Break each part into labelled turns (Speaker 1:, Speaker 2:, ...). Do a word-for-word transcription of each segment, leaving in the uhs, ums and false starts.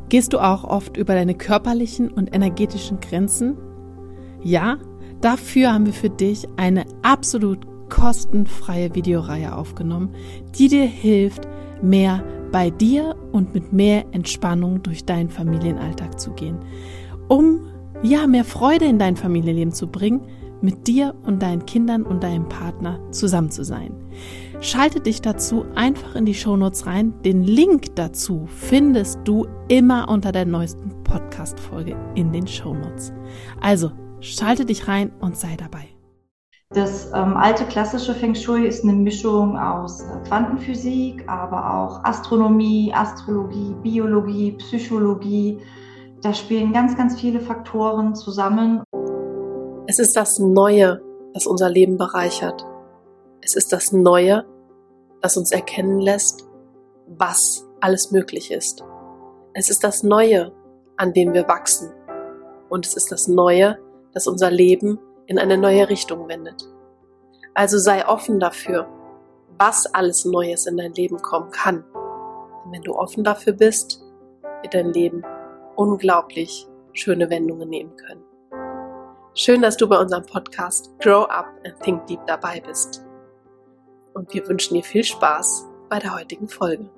Speaker 1: Gehst du auch oft über deine körperlichen und energetischen Grenzen? Ja, dafür haben wir für dich eine absolut kostenfreie Videoreihe aufgenommen, die dir hilft, mehr bei dir und mit mehr Entspannung durch deinen Familienalltag zu gehen, um ja mehr Freude in dein Familienleben zu bringen, mit dir und deinen Kindern und deinem Partner zusammen zu sein. Schalte dich dazu einfach in die Shownotes rein. Den Link dazu findest du immer unter der neuesten Podcast-Folge in den Shownotes. Also schalte dich rein und sei dabei.
Speaker 2: Das ähm, alte klassische Feng Shui ist eine Mischung aus äh, Quantenphysik, aber auch Astronomie, Astrologie, Biologie, Psychologie. Da spielen ganz, ganz viele Faktoren zusammen.
Speaker 3: Es ist das Neue, das unser Leben bereichert. Es ist das Neue, das uns erkennen lässt, was alles möglich ist. Es ist das Neue, an dem wir wachsen. Und es ist das Neue, das unser Leben in eine neue Richtung wendet. Also sei offen dafür, was alles Neues in dein Leben kommen kann. Und wenn du offen dafür bist, wird dein Leben unglaublich schöne Wendungen nehmen können. Schön, dass du bei unserem Podcast Grow Up and Think Deep dabei bist. Und wir wünschen dir viel Spaß bei der heutigen Folge.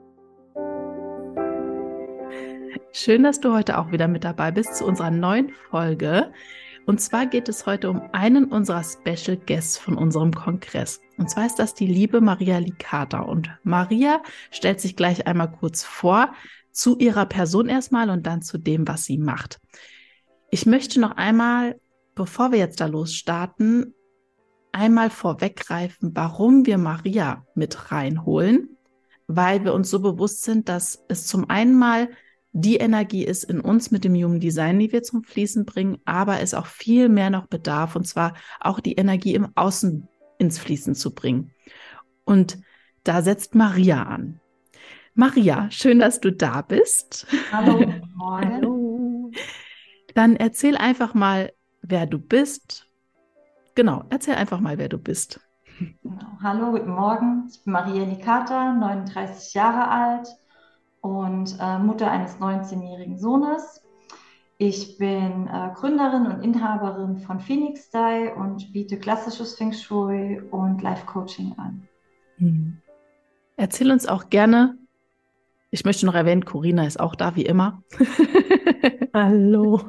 Speaker 1: Schön, dass du heute auch wieder mit dabei bist zu unserer neuen Folge. Und zwar geht es heute um einen unserer Special Guests von unserem Kongress. Und zwar ist das die liebe Maria Licata. Und Maria stellt sich gleich einmal kurz vor, zu ihrer Person erstmal und dann zu dem, was sie macht. Ich möchte noch einmal, bevor wir jetzt da losstarten, einmal vorweggreifen, warum wir Maria mit reinholen, weil wir uns so bewusst sind, dass es zum einen mal die Energie ist in uns mit dem Human Design, die wir zum Fließen bringen, aber es auch viel mehr noch bedarf, und zwar auch die Energie im Außen ins Fließen zu bringen. Und da setzt Maria an. Maria, schön, dass du da bist.
Speaker 2: Hallo, morgen.
Speaker 1: Hallo. Dann erzähl einfach mal, wer du bist. Genau, erzähl einfach mal, wer du bist.
Speaker 2: Genau. Hallo, guten Morgen. Ich bin Maria Licata, neununddreißig Jahre alt und äh, Mutter eines neunzehnjährigen Sohnes. Ich bin äh, Gründerin und Inhaberin von Phoenix Style und biete klassisches Feng Shui und Life Coaching an.
Speaker 1: Hm. Erzähl uns auch gerne, ich möchte noch erwähnen, Corina ist auch da, wie immer. Hallo.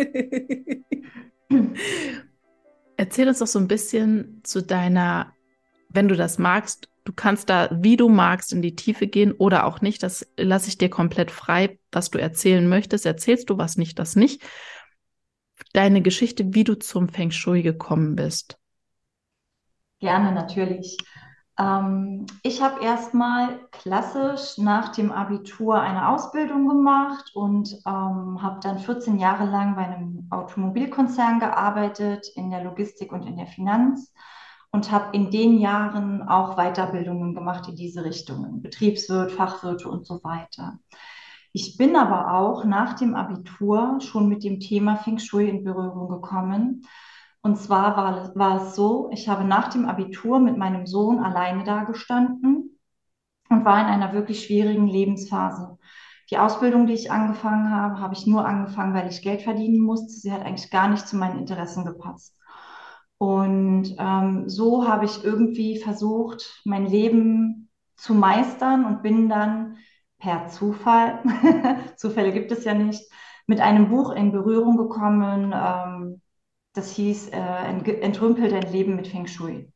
Speaker 1: Erzähl uns doch so ein bisschen zu deiner, wenn du das magst, du kannst da, wie du magst, in die Tiefe gehen oder auch nicht, das lasse ich dir komplett frei, was du erzählen möchtest. Erzählst du was nicht, das nicht. Deine Geschichte, wie du zum Feng Shui gekommen bist.
Speaker 2: Gerne, natürlich. Ähm, ich habe erstmal klassisch nach dem Abitur eine Ausbildung gemacht und ähm, habe dann vierzehn Jahre lang bei einem Automobilkonzern gearbeitet, in der Logistik und in der Finanz und habe in den Jahren auch Weiterbildungen gemacht in diese Richtungen, Betriebswirt, Fachwirte und so weiter. Ich bin aber auch nach dem Abitur schon mit dem Thema Feng Shui in Berührung gekommen. Und zwar war, war es so, ich habe nach dem Abitur mit meinem Sohn alleine dagestanden und war in einer wirklich schwierigen Lebensphase. Die Ausbildung, die ich angefangen habe, habe ich nur angefangen, weil ich Geld verdienen musste. Sie hat eigentlich gar nicht zu meinen Interessen gepasst. Und ähm, so habe ich irgendwie versucht, mein Leben zu meistern und bin dann per Zufall, Zufälle gibt es ja nicht, mit einem Buch in Berührung gekommen. Ähm, das hieß äh, Entrümpel dein Leben mit Feng Shui.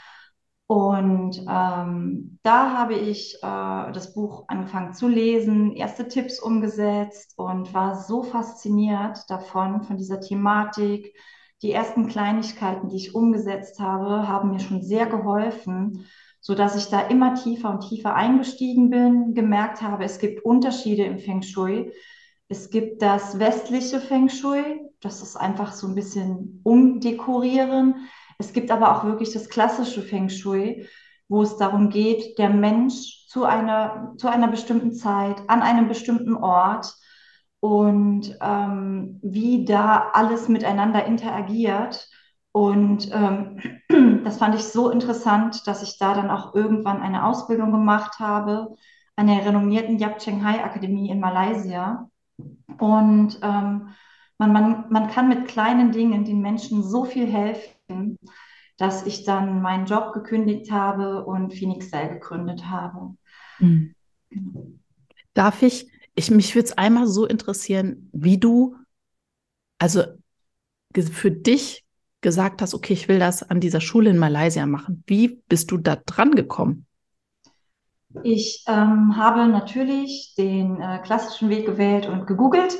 Speaker 2: Und ähm, da habe ich äh, das Buch angefangen zu lesen, erste Tipps umgesetzt und war so fasziniert davon, von dieser Thematik. Die ersten Kleinigkeiten, die ich umgesetzt habe, haben mir schon sehr geholfen, sodass ich da immer tiefer und tiefer eingestiegen bin, gemerkt habe, es gibt Unterschiede im Feng Shui. Es gibt das westliche Feng Shui, das ist einfach so ein bisschen umdekorieren. Es gibt aber auch wirklich das klassische Feng Shui, wo es darum geht, der Mensch zu einer, zu einer bestimmten Zeit, an einem bestimmten Ort und ähm, wie da alles miteinander interagiert. Und ähm, das fand ich so interessant, dass ich da dann auch irgendwann eine Ausbildung gemacht habe an der renommierten Yap Cheng Hai Akademie in Malaysia. Und ähm, man, man, man kann mit kleinen Dingen den Menschen so viel helfen, dass ich dann meinen Job gekündigt habe und Phoenix Cell gegründet habe.
Speaker 1: Mhm.
Speaker 2: Genau.
Speaker 1: Darf ich, ich mich würde es einmal so interessieren, wie du, also ge- für dich gesagt hast, okay, ich will das an dieser Schule in Malaysia machen. Wie bist du da dran gekommen?
Speaker 2: Ich ähm, habe natürlich den äh, klassischen Weg gewählt und gegoogelt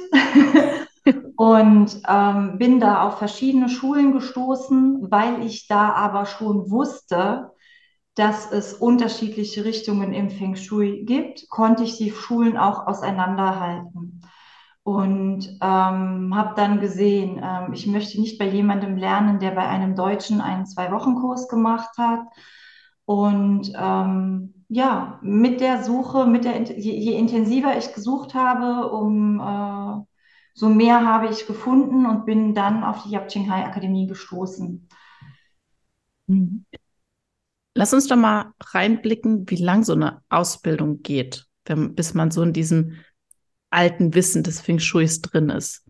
Speaker 2: und ähm, bin da auf verschiedene Schulen gestoßen, weil ich da aber schon wusste, dass es unterschiedliche Richtungen im Feng Shui gibt, konnte ich die Schulen auch auseinanderhalten. Und ähm, habe dann gesehen, ähm, ich möchte nicht bei jemandem lernen, der bei einem Deutschen einen Zwei-Wochen-Kurs gemacht hat. Und ähm, ja, mit der Suche, mit der, je, je intensiver ich gesucht habe, um äh, so mehr habe ich gefunden und bin dann auf die Yap Ching Hai Akademie gestoßen.
Speaker 1: Mhm. Lass uns doch mal reinblicken, wie lang so eine Ausbildung geht, wenn, bis man so in diesem alten Wissen des Feng Shuis drin ist.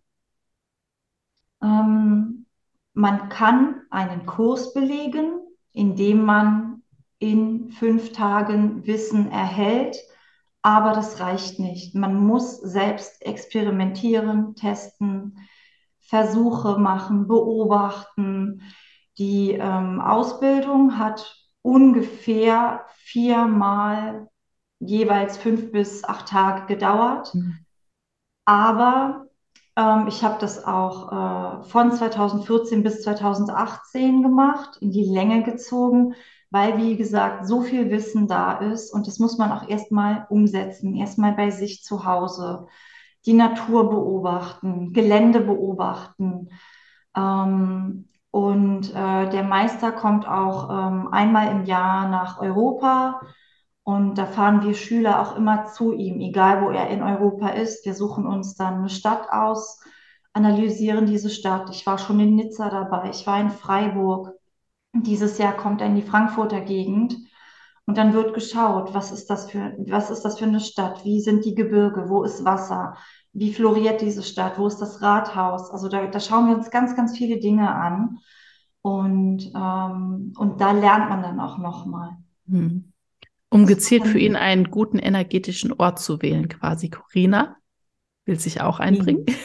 Speaker 2: Ähm, Man kann einen Kurs belegen, indem man in fünf Tagen Wissen erhält, aber das reicht nicht. Man muss selbst experimentieren, testen, Versuche machen, beobachten. Die ähm, Ausbildung hat ungefähr viermal jeweils fünf bis acht Tage gedauert.
Speaker 1: Mhm.
Speaker 2: Aber ähm, ich habe das auch äh, von zweitausendvierzehn bis zweitausendachtzehn gemacht, in die Länge gezogen, weil, wie gesagt, so viel Wissen da ist und das muss man auch erstmal umsetzen, erstmal bei sich zu Hause, die Natur beobachten, Gelände beobachten. Ähm, und äh, der Meister kommt auch ähm, einmal im Jahr nach Europa. Und da fahren wir Schüler auch immer zu ihm, egal wo er in Europa ist. Wir suchen uns dann eine Stadt aus, analysieren diese Stadt. Ich war schon in Nizza dabei, ich war in Freiburg. Dieses Jahr kommt er in die Frankfurter Gegend. Und dann wird geschaut, was ist das für, was ist das für eine Stadt? Wie sind die Gebirge? Wo ist Wasser? Wie floriert diese Stadt? Wo ist das Rathaus? Also da, da schauen wir uns ganz, ganz viele Dinge an. Und, ähm, und da lernt man dann auch nochmal.
Speaker 1: Mhm. Um
Speaker 2: Das
Speaker 1: gezielt für ihn
Speaker 2: kann,
Speaker 1: einen guten energetischen Ort zu wählen, quasi. Corina will sich auch einbringen.
Speaker 3: Wien.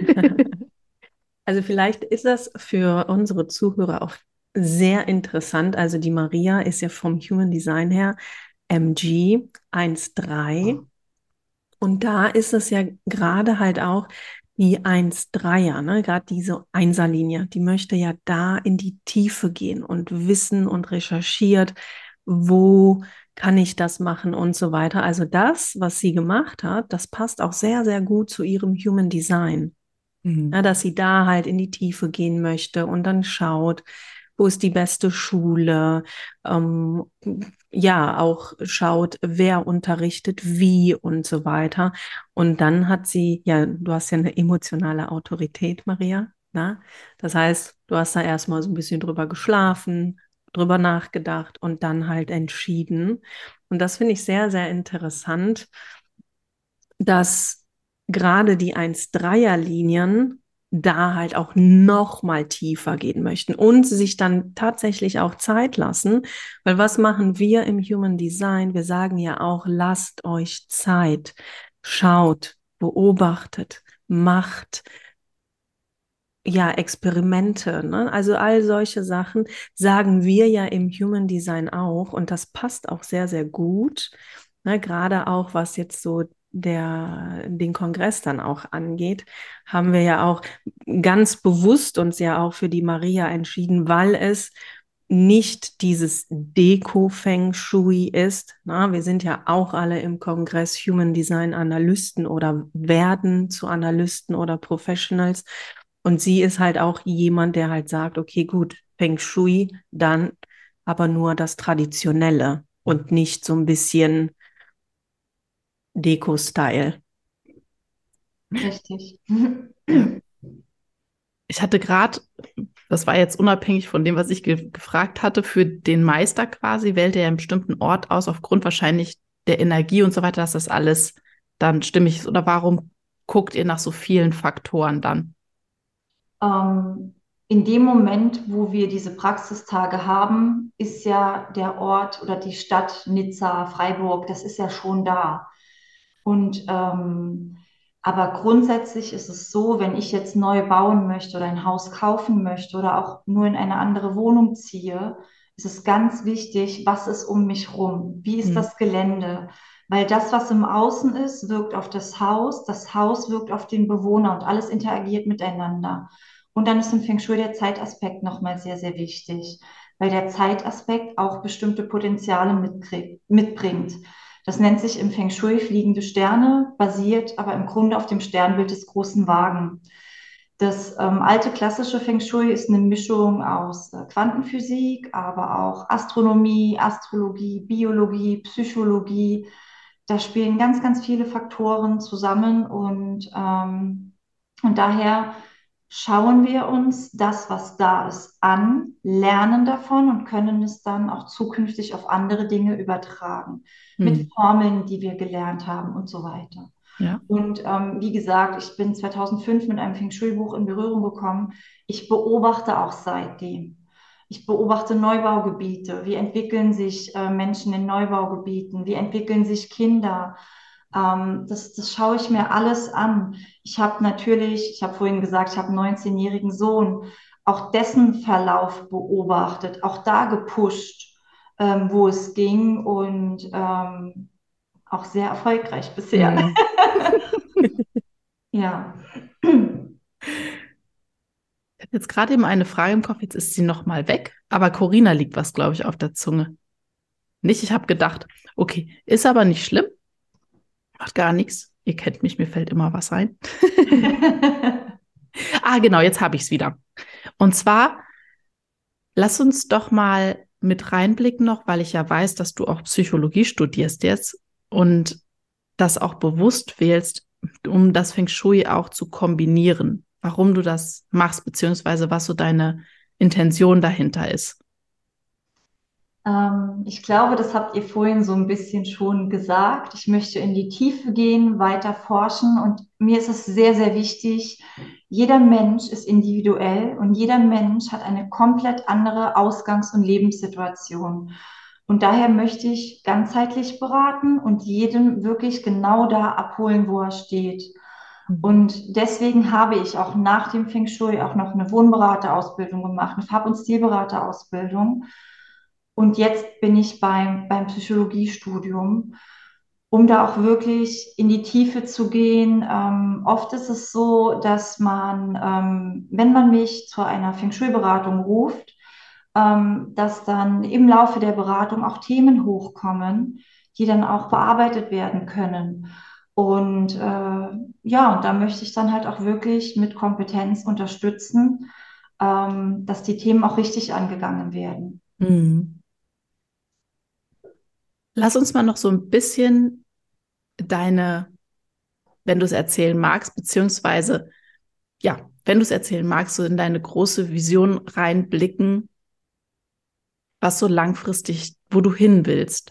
Speaker 3: Also vielleicht ist das für unsere Zuhörer auch sehr interessant. Also die Maria ist ja vom Human Design her M G eins drei und da ist es ja gerade halt auch die eins dreier, ne? Gerade diese Einserlinie, die möchte ja da in die Tiefe gehen und wissen und recherchiert, wo kann ich das machen und so weiter. Also das, was sie gemacht hat, das passt auch sehr, sehr gut zu ihrem Human Design.
Speaker 1: Mhm.
Speaker 3: Ja, dass sie da halt in die Tiefe gehen möchte und dann schaut, wo ist die beste Schule, ähm, ja, auch schaut, wer unterrichtet wie und so weiter. Und dann hat sie, ja, du hast ja eine emotionale Autorität, Maria, ne? Das heißt, du hast da erstmal so ein bisschen drüber geschlafen, drüber nachgedacht und dann halt entschieden. Und das finde ich sehr, sehr interessant, dass gerade die eins dreier Linien da halt auch noch mal tiefer gehen möchten und sich dann tatsächlich auch Zeit lassen, weil was machen wir im Human Design? Wir sagen ja auch, lasst euch Zeit, schaut, beobachtet, macht, ja, Experimente, ne? Also all solche Sachen sagen wir ja im Human Design auch und das passt auch sehr, sehr gut, ne? Gerade auch was jetzt so der, den Kongress dann auch angeht, haben wir ja auch ganz bewusst uns ja auch für die Maria entschieden, weil es nicht dieses Deko-Feng Shui ist. Na, wir sind ja auch alle im Kongress Human Design Analysten oder werden zu Analysten oder Professionals. Und sie ist halt auch jemand, der halt sagt, okay, gut, Feng Shui, dann aber nur das Traditionelle und nicht so ein bisschen Deko-Style.
Speaker 2: richtig.
Speaker 1: Ja. Ich hatte gerade, das war jetzt unabhängig von dem, was ich ge gefragt hatte, für den Meister quasi, wählt er ja einen bestimmten Ort aus, aufgrund wahrscheinlich der Energie und so weiter, dass das alles dann stimmig ist. Oder warum guckt ihr nach so vielen Faktoren dann?
Speaker 2: Ähm, in dem Moment, wo wir diese Praxistage haben, ist ja der Ort oder die Stadt Nizza, Freiburg, das ist ja schon da. Und ähm, aber grundsätzlich ist es so, wenn ich jetzt neu bauen möchte oder ein Haus kaufen möchte oder auch nur in eine andere Wohnung ziehe, ist es ganz wichtig, was ist um mich rum? Wie ist
Speaker 1: Hm.
Speaker 2: das Gelände? Weil das, was im Außen ist, wirkt auf das Haus, das Haus wirkt auf den Bewohner und alles interagiert miteinander. Und dann ist im Feng Shui der Zeitaspekt nochmal sehr, sehr wichtig, weil der Zeitaspekt auch bestimmte Potenziale mitkriegt, mitbringt. Das nennt sich im Feng Shui fliegende Sterne, basiert aber im Grunde auf dem Sternbild des großen Wagen. Das ähm, alte klassische Feng Shui ist eine Mischung aus äh, Quantenphysik, aber auch Astronomie, Astrologie, Biologie, Psychologie. Da spielen ganz, ganz viele Faktoren zusammen und, ähm, und daher schauen wir uns das, was da ist, an, lernen davon und können es dann auch zukünftig auf andere Dinge übertragen, mit
Speaker 1: Hm.
Speaker 2: Formeln, die wir gelernt haben und so weiter.
Speaker 1: Ja.
Speaker 2: Und ähm, wie gesagt, ich bin zweitausendfünf mit einem Feng Shui-Buch in Berührung gekommen. Ich beobachte auch seitdem. Ich beobachte Neubaugebiete. Wie entwickeln sich äh, Menschen in Neubaugebieten? Wie entwickeln sich Kinder? Ähm, das, das schaue ich mir alles an. Ich habe natürlich, ich habe vorhin gesagt, ich habe einen neunzehnjährigen Sohn, auch dessen Verlauf beobachtet, auch da gepusht, ähm, wo es ging und ähm, auch sehr erfolgreich bisher.
Speaker 1: Hm.
Speaker 2: Ja.
Speaker 1: Ich hatte jetzt gerade eben eine Frage im Kopf, jetzt ist sie nochmal weg, aber Corina liegt was, glaube ich, auf der Zunge. Nicht, ich habe gedacht, okay, ist aber nicht schlimm, macht gar nichts. Ihr kennt mich, mir fällt immer was ein. Ah, genau, jetzt habe ich es wieder. Und zwar, lass uns doch mal mit reinblicken noch, weil ich ja weiß, dass du auch Psychologie studierst jetzt und das auch bewusst wählst, um das Feng Shui auch zu kombinieren. Warum du das machst, beziehungsweise was so deine Intention dahinter ist.
Speaker 2: Ähm, ich glaube, das habt ihr vorhin so ein bisschen schon gesagt. Ich möchte in die Tiefe gehen, weiter forschen und mir ist es sehr, sehr wichtig, jeder Mensch ist individuell und jeder Mensch hat eine komplett andere Ausgangs- und Lebenssituation. Und daher möchte ich ganzheitlich beraten und jeden wirklich genau da abholen, wo er steht.
Speaker 1: Mhm.
Speaker 2: Und deswegen habe ich auch nach dem Feng Shui auch noch eine Wohnberaterausbildung gemacht, eine Farb- und Stilberaterausbildung. Und jetzt bin ich beim, beim Psychologiestudium, um da auch wirklich in die Tiefe zu gehen. Ähm, oft ist es so, dass man, ähm, wenn man mich zu einer Feng Shui-Beratung ruft, ähm, dass dann im Laufe der Beratung auch Themen hochkommen, die dann auch bearbeitet werden können. Und äh, ja, und da möchte ich dann halt auch wirklich mit Kompetenz unterstützen, ähm, dass die Themen auch richtig angegangen werden.
Speaker 1: Mhm. Lass uns mal noch so ein bisschen deine, wenn du es erzählen magst, beziehungsweise, ja, wenn du es erzählen magst, so in deine große Vision reinblicken, was so langfristig, wo du hin willst.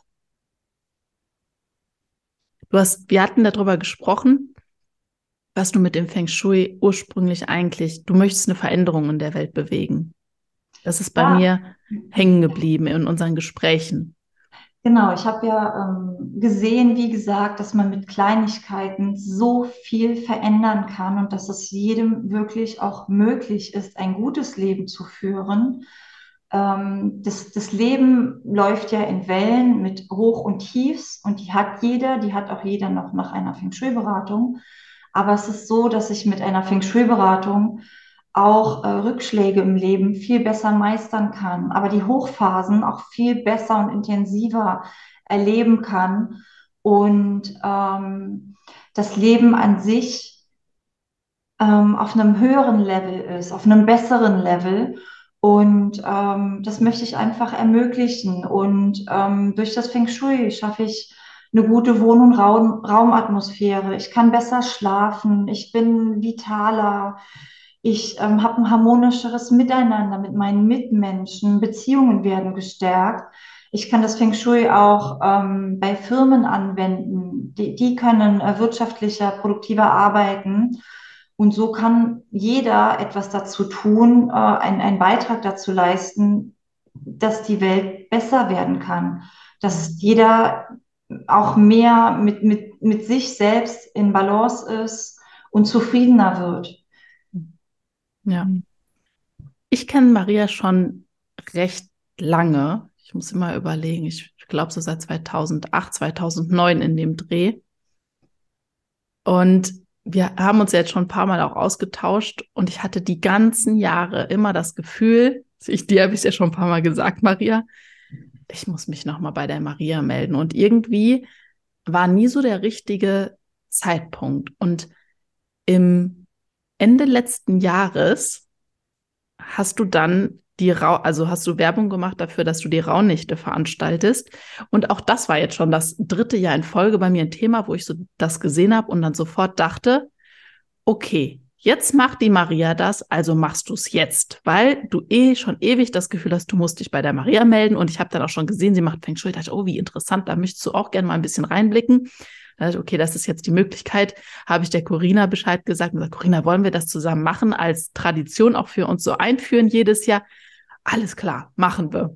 Speaker 1: Du hast, wir hatten darüber gesprochen, was du mit dem Feng Shui ursprünglich eigentlich, du möchtest eine Veränderung in der Welt bewegen. Das ist bei
Speaker 2: Ja,
Speaker 1: mir hängen geblieben in unseren Gesprächen.
Speaker 2: genau. Ich habe ja ähm, gesehen, wie gesagt, dass man mit Kleinigkeiten so viel verändern kann und dass es jedem wirklich auch möglich ist, ein gutes Leben zu führen. Ähm, das, das Leben läuft ja in Wellen mit Hoch und Tiefs und die hat jeder, die hat auch jeder noch nach einer Feng Shui-Beratung. Aber es ist so, dass ich mit einer Feng Shui-Beratung auch äh, Rückschläge im Leben viel besser meistern kann, aber die Hochphasen auch viel besser und intensiver erleben kann und ähm, das Leben an sich ähm, auf einem höheren Level ist, auf einem besseren Level. Und ähm, das möchte ich einfach ermöglichen. Und ähm, durch das Feng Shui schaffe ich eine gute Wohn- und Raum Raumatmosphäre. Ich kann besser schlafen. Ich bin vitaler. Ich ähm, habe ein harmonischeres Miteinander mit meinen Mitmenschen. Beziehungen werden gestärkt. Ich kann das Feng Shui auch ähm, bei Firmen anwenden. Die, die können äh, wirtschaftlicher, produktiver arbeiten. Und so kann jeder etwas dazu tun, äh, einen, einen Beitrag dazu leisten, dass die Welt besser werden kann. Dass jeder auch mehr mit, mit, mit sich selbst in Balance ist und zufriedener wird.
Speaker 1: Ja. Ich kenne Maria schon recht lange. Ich muss immer überlegen. Ich glaube so seit zweitausendacht, zweitausendneun in dem Dreh. Und wir haben uns jetzt schon ein paar Mal auch ausgetauscht und ich hatte die ganzen Jahre immer das Gefühl, ich, dir habe ich es ja schon ein paar Mal gesagt, Maria, ich muss mich nochmal bei der Maria melden. Und irgendwie war nie so der richtige Zeitpunkt. Und im Ende letzten Jahres hast du dann die Rau, also hast du Werbung gemacht dafür, dass du die Rauhnächte veranstaltest. Und auch das war jetzt schon das dritte Jahr in Folge bei mir ein Thema, wo ich so das gesehen habe und dann sofort dachte, okay, jetzt macht die Maria das, also machst du es jetzt, weil du eh schon ewig das Gefühl hast, du musst dich bei der Maria melden. Und ich habe dann auch schon gesehen, sie macht Feng Shui. Ich dachte, oh, wie interessant, da möchtest du auch gerne mal ein bisschen reinblicken. Da dachte ich, okay, das ist jetzt die Möglichkeit. Habe ich der Corinna Bescheid gesagt und gesagt, Corinna, wollen wir das zusammen machen, als Tradition auch für uns so einführen jedes Jahr? Alles klar, machen wir.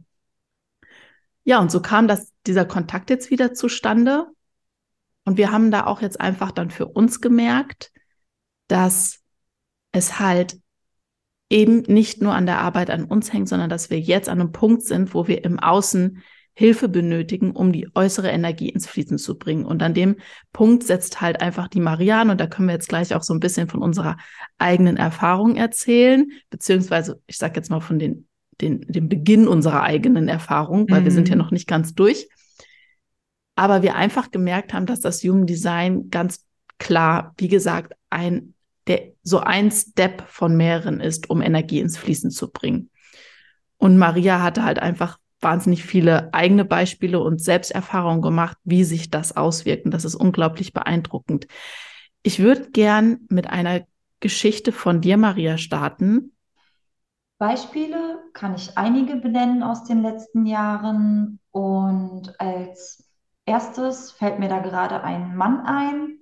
Speaker 1: Ja, und so kam das, dieser Kontakt jetzt wieder zustande. Und wir haben da auch jetzt einfach dann für uns gemerkt, dass es halt eben nicht nur an der Arbeit an uns hängt, sondern dass wir jetzt an einem Punkt sind, wo wir im Außen Hilfe benötigen, um die äußere Energie ins Fließen zu bringen. Und an dem Punkt setzt halt einfach die Maria an. Und da können wir jetzt gleich auch so ein bisschen von unserer eigenen Erfahrung erzählen, beziehungsweise ich sage jetzt mal von den, den, dem Beginn unserer eigenen Erfahrung, weil mhm. wir sind ja noch nicht ganz durch. Aber wir einfach gemerkt haben, dass das Human Design ganz klar, wie gesagt, ein der so ein Step von mehreren ist, um Energie ins Fließen zu bringen. Und Maria hatte halt einfach wahnsinnig viele eigene Beispiele und Selbsterfahrungen gemacht, wie sich das auswirkt. Und das ist unglaublich beeindruckend. Ich würde gern mit einer Geschichte von dir, Maria, starten.
Speaker 2: Beispiele kann ich einige benennen aus den letzten Jahren. Und als erstes fällt mir da gerade ein Mann ein,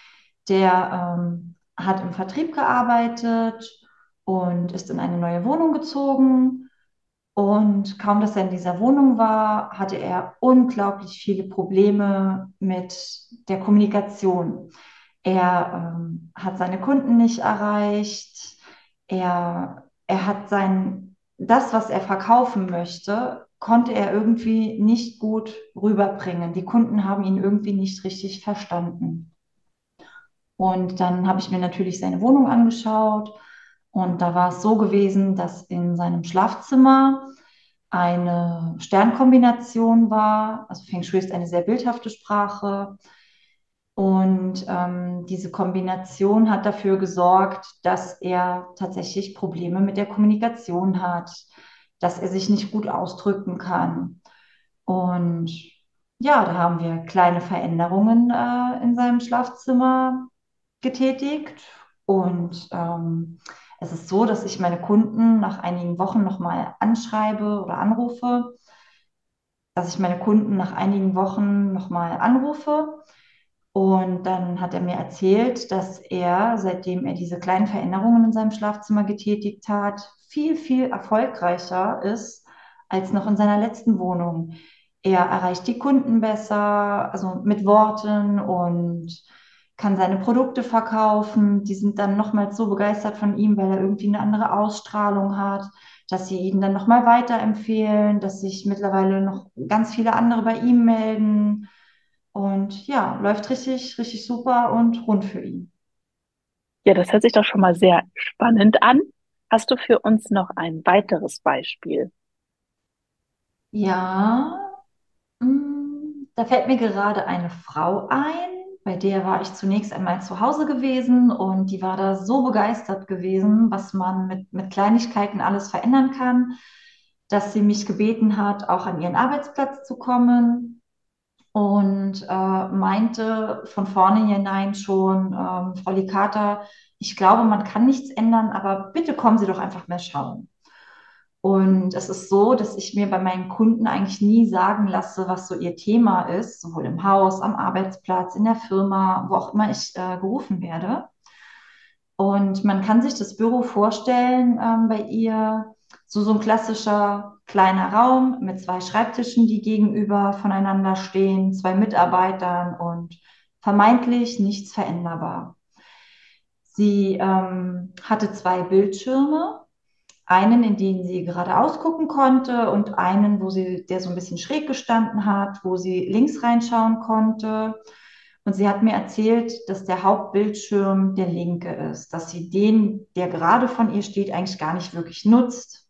Speaker 2: der ähm, hat im Vertrieb gearbeitet und ist in eine neue Wohnung gezogen. Und kaum, dass er in dieser Wohnung war, hatte er unglaublich viele Probleme mit der Kommunikation. Er ähm, hat seine Kunden nicht erreicht. Er, er hat sein, das, was er verkaufen möchte, konnte er irgendwie nicht gut rüberbringen. Die Kunden haben ihn irgendwie nicht richtig verstanden. Und dann habe ich mir natürlich seine Wohnung angeschaut und da war es so gewesen, dass in seinem Schlafzimmer eine Sternkombination war. Also Feng Shui ist eine sehr bildhafte Sprache. Und ähm, diese Kombination hat dafür gesorgt, dass er tatsächlich Probleme mit der Kommunikation hat, dass er sich nicht gut ausdrücken kann. Und ja, da haben wir kleine Veränderungen äh, in seinem Schlafzimmer getätigt. Und ähm, es ist so, dass ich meine Kunden nach einigen Wochen nochmal anschreibe oder anrufe, dass ich meine Kunden nach einigen Wochen nochmal anrufe. Und dann hat er mir erzählt, dass er, seitdem er diese kleinen Veränderungen in seinem Schlafzimmer getätigt hat, viel, viel erfolgreicher ist als noch in seiner letzten Wohnung. Er erreicht die Kunden besser, also mit Worten und kann seine Produkte verkaufen. Die sind dann nochmals so begeistert von ihm, weil er irgendwie eine andere Ausstrahlung hat, dass sie ihn dann nochmal weiterempfehlen, dass sich mittlerweile noch ganz viele andere bei ihm melden. Und ja, läuft richtig, richtig super und rund für ihn.
Speaker 3: Ja, das hört sich doch schon mal sehr spannend an. Hast du für uns noch ein weiteres Beispiel?
Speaker 2: Ja, mm, da fällt mir gerade eine Frau ein, bei der war ich zunächst einmal zu Hause gewesen und die war da so begeistert gewesen, was man mit, mit Kleinigkeiten alles verändern kann, dass sie mich gebeten hat, auch an ihren Arbeitsplatz zu kommen und äh, meinte von vornherein schon, ähm, Frau Licata, ich glaube, man kann nichts ändern, aber bitte kommen Sie doch einfach mal schauen. Und es ist so, dass ich mir bei meinen Kunden eigentlich nie sagen lasse, was so ihr Thema ist, sowohl im Haus, am Arbeitsplatz, in der Firma, wo auch immer ich äh, gerufen werde. Und man kann sich das Büro vorstellen, ähm, bei ihr, so, so ein klassischer kleiner Raum mit zwei Schreibtischen, die gegenüber voneinander stehen, zwei Mitarbeitern und vermeintlich nichts veränderbar. Sie ähm, hatte zwei Bildschirme, einen, in den sie geradeaus gucken konnte und einen, wo sie, der so ein bisschen schräg gestanden hat, wo sie links reinschauen konnte. Und sie hat mir erzählt, dass der Hauptbildschirm der linke ist, dass sie den, der gerade von ihr steht, eigentlich gar nicht wirklich nutzt.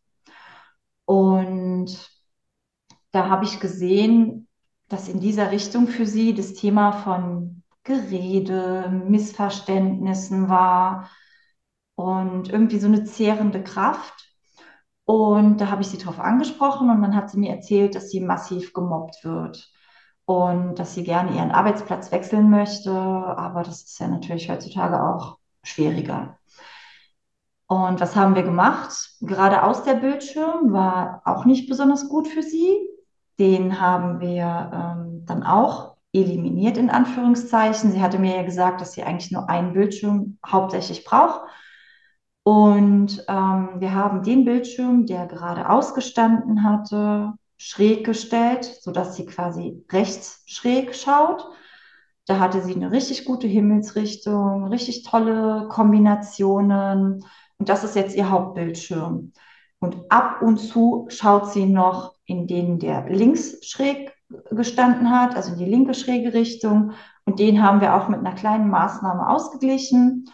Speaker 2: Und da habe ich gesehen, dass in dieser Richtung für sie das Thema von Gerede, Missverständnissen war und irgendwie so eine zehrende Kraft. Und da habe ich sie drauf angesprochen und dann hat sie mir erzählt, dass sie massiv gemobbt wird und dass sie gerne ihren Arbeitsplatz wechseln möchte. Aber das ist ja natürlich heutzutage auch schwieriger. Und was haben wir gemacht? Gerade aus der Bildschirm war auch nicht besonders gut für sie. Den haben wir ähm, dann auch eliminiert, in Anführungszeichen. Sie hatte mir ja gesagt, dass sie eigentlich nur einen Bildschirm hauptsächlich braucht. Und ähm, wir haben den Bildschirm, der gerade ausgestanden hatte, schräg gestellt, sodass sie quasi rechts schräg schaut. Da hatte sie eine richtig gute Himmelsrichtung, richtig tolle Kombinationen. Und das ist jetzt ihr Hauptbildschirm. Und ab und zu schaut sie noch in den, der links schräg gestanden hat, also in die linke schräge Richtung. Und den haben wir auch mit einer kleinen Maßnahme ausgeglichen.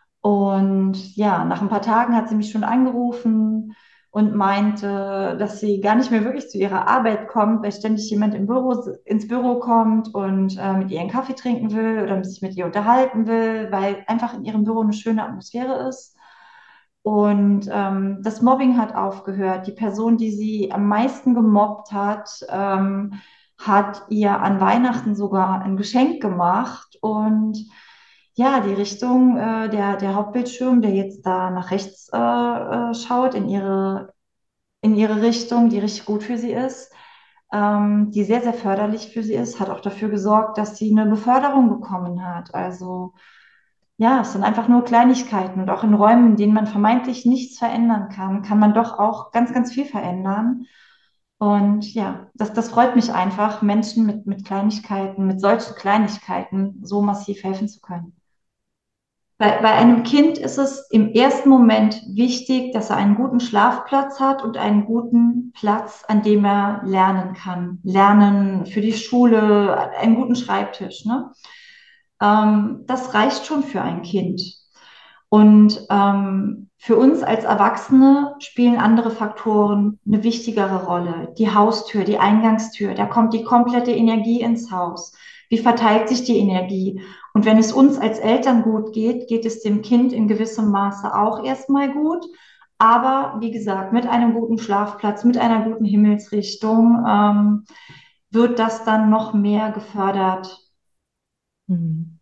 Speaker 2: Und ja, nach ein paar Tagen hat sie mich schon angerufen und meinte, dass sie gar nicht mehr wirklich zu ihrer Arbeit kommt, weil ständig jemand im Büro, ins Büro kommt und äh, mit ihr einen Kaffee trinken will oder sich mit ihr unterhalten will, weil einfach in ihrem Büro eine schöne Atmosphäre ist. Und ähm, das Mobbing hat aufgehört. Die Person, die sie am meisten gemobbt hat, ähm, hat ihr an Weihnachten sogar ein Geschenk gemacht. Und ja, die Richtung, äh, der, der Hauptbildschirm, der jetzt da nach rechts äh, äh, schaut, in ihre, in ihre Richtung, die richtig gut für sie ist, ähm, die sehr, sehr förderlich für sie ist, hat auch dafür gesorgt, dass sie eine Beförderung bekommen hat. Also ja, es sind einfach nur Kleinigkeiten und auch in Räumen, in denen man vermeintlich nichts verändern kann, kann man doch auch ganz, ganz viel verändern. Und ja, das, das freut mich einfach, Menschen mit, mit Kleinigkeiten, mit solchen Kleinigkeiten so massiv helfen zu können. Bei, bei einem Kind ist es im ersten Moment wichtig, dass er einen guten Schlafplatz hat und einen guten Platz, an dem er lernen kann. Lernen für die Schule, einen guten Schreibtisch, ne? Ähm, das reicht schon für ein Kind. Und ähm, für uns als Erwachsene spielen andere Faktoren eine wichtigere Rolle. Die Haustür, die Eingangstür, da kommt die komplette Energie ins Haus. Wie verteilt sich die Energie? Und wenn es uns als Eltern gut geht, geht es dem Kind in gewissem Maße auch erstmal gut. Aber wie gesagt, mit einem guten Schlafplatz, mit einer guten Himmelsrichtung ähm, wird das dann noch mehr gefördert.
Speaker 1: Mhm.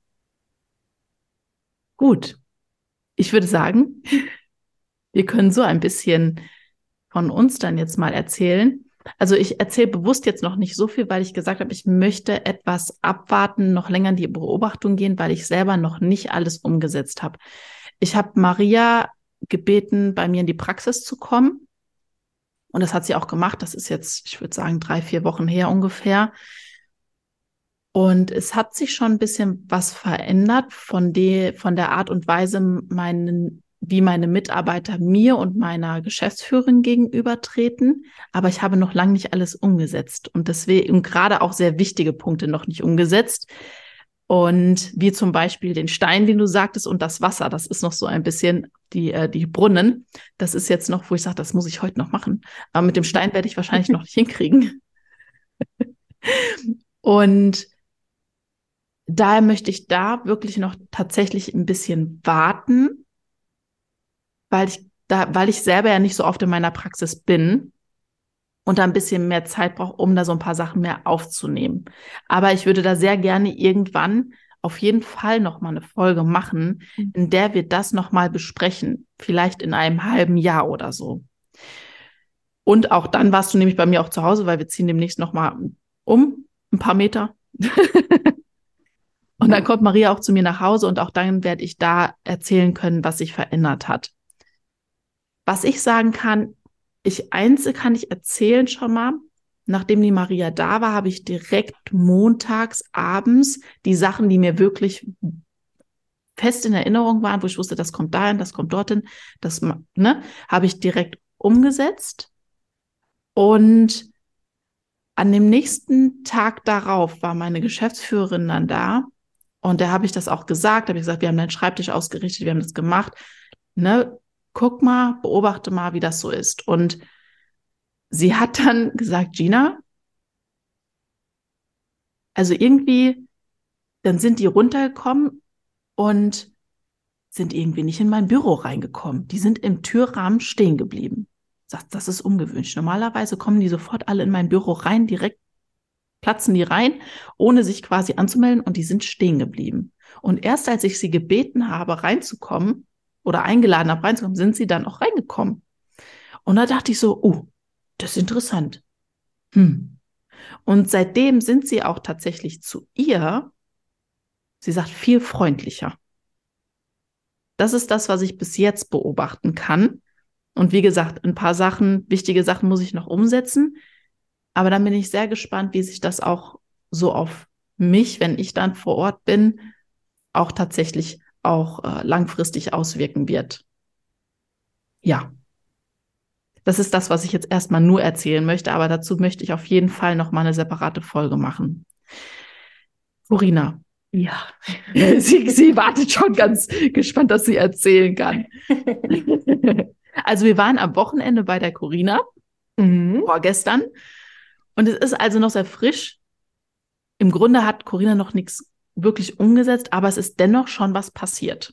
Speaker 1: Gut, ich würde sagen, wir können so ein bisschen von uns dann jetzt mal erzählen. Also ich erzähle bewusst jetzt noch nicht so viel, weil ich gesagt habe, ich möchte etwas abwarten, noch länger in die Beobachtung gehen, weil ich selber noch nicht alles umgesetzt habe. Ich habe Maria gebeten, bei mir in die Praxis zu kommen. Und das hat sie auch gemacht. Das ist jetzt, ich würde sagen, drei, vier Wochen her ungefähr. Und es hat sich schon ein bisschen was verändert von, de, von der Art und Weise, meinen, wie meine Mitarbeiter mir und meiner Geschäftsführerin gegenübertreten. Aber ich habe noch lange nicht alles umgesetzt und deswegen gerade auch sehr wichtige Punkte noch nicht umgesetzt. Und wie zum Beispiel den Stein, den du sagtest, und das Wasser, das ist noch so ein bisschen die, äh, die Brunnen. Das ist jetzt noch, wo ich sage, das muss ich heute noch machen. Aber mit dem Stein werde ich wahrscheinlich noch nicht hinkriegen. Und daher möchte ich da wirklich noch tatsächlich ein bisschen warten, weil ich da, weil ich selber ja nicht so oft in meiner Praxis bin und da ein bisschen mehr Zeit brauche, um da so ein paar Sachen mehr aufzunehmen. Aber ich würde da sehr gerne irgendwann auf jeden Fall noch mal eine Folge machen, in der wir das noch mal besprechen, vielleicht in einem halben Jahr oder so. Und auch dann warst du nämlich bei mir auch zu Hause, weil wir ziehen demnächst nochmal um, ein paar Meter. Und dann kommt Maria auch zu mir nach Hause und auch dann werde ich da erzählen können, was sich verändert hat. Was ich sagen kann, ich eins kann ich erzählen schon mal. Nachdem die Maria da war, habe ich direkt montags abends die Sachen, die mir wirklich fest in Erinnerung waren, wo ich wusste, das kommt dahin, das kommt dorthin, das, ne, habe ich direkt umgesetzt. Und an dem nächsten Tag darauf war meine Geschäftsführerin dann da und da habe ich das auch gesagt, habe ich gesagt, wir haben deinen Schreibtisch ausgerichtet, wir haben das gemacht, ne, guck mal, beobachte mal, wie das so ist. Und sie hat dann gesagt, Gina, also irgendwie, dann sind die runtergekommen und sind irgendwie nicht in mein Büro reingekommen. Die sind im Türrahmen stehen geblieben. Sagt, das ist ungewöhnlich. Normalerweise kommen die sofort alle in mein Büro rein, direkt platzen die rein, ohne sich quasi anzumelden und die sind stehen geblieben. Und erst als ich sie gebeten habe, reinzukommen oder eingeladen habe, reinzukommen, sind sie dann auch reingekommen. Und da dachte ich so, oh, das ist interessant. Hm. Und seitdem sind sie auch tatsächlich zu ihr, sie sagt, viel freundlicher. Das ist das, was ich bis jetzt beobachten kann. Und wie gesagt, ein paar Sachen, wichtige Sachen muss ich noch umsetzen. Aber dann bin ich sehr gespannt, wie sich das auch so auf mich, wenn ich dann vor Ort bin, auch tatsächlich auch äh, langfristig auswirken wird. Ja, das ist das, was ich jetzt erstmal nur erzählen möchte. Aber dazu möchte ich auf jeden Fall noch mal eine separate Folge machen. Corina. Ja, sie, sie wartet schon ganz gespannt, dass sie erzählen kann. Also wir waren am Wochenende bei der Corina, mhm. vorgestern. Und es ist also noch sehr frisch. Im Grunde hat Corina noch nichts wirklich umgesetzt, aber es ist dennoch schon was passiert.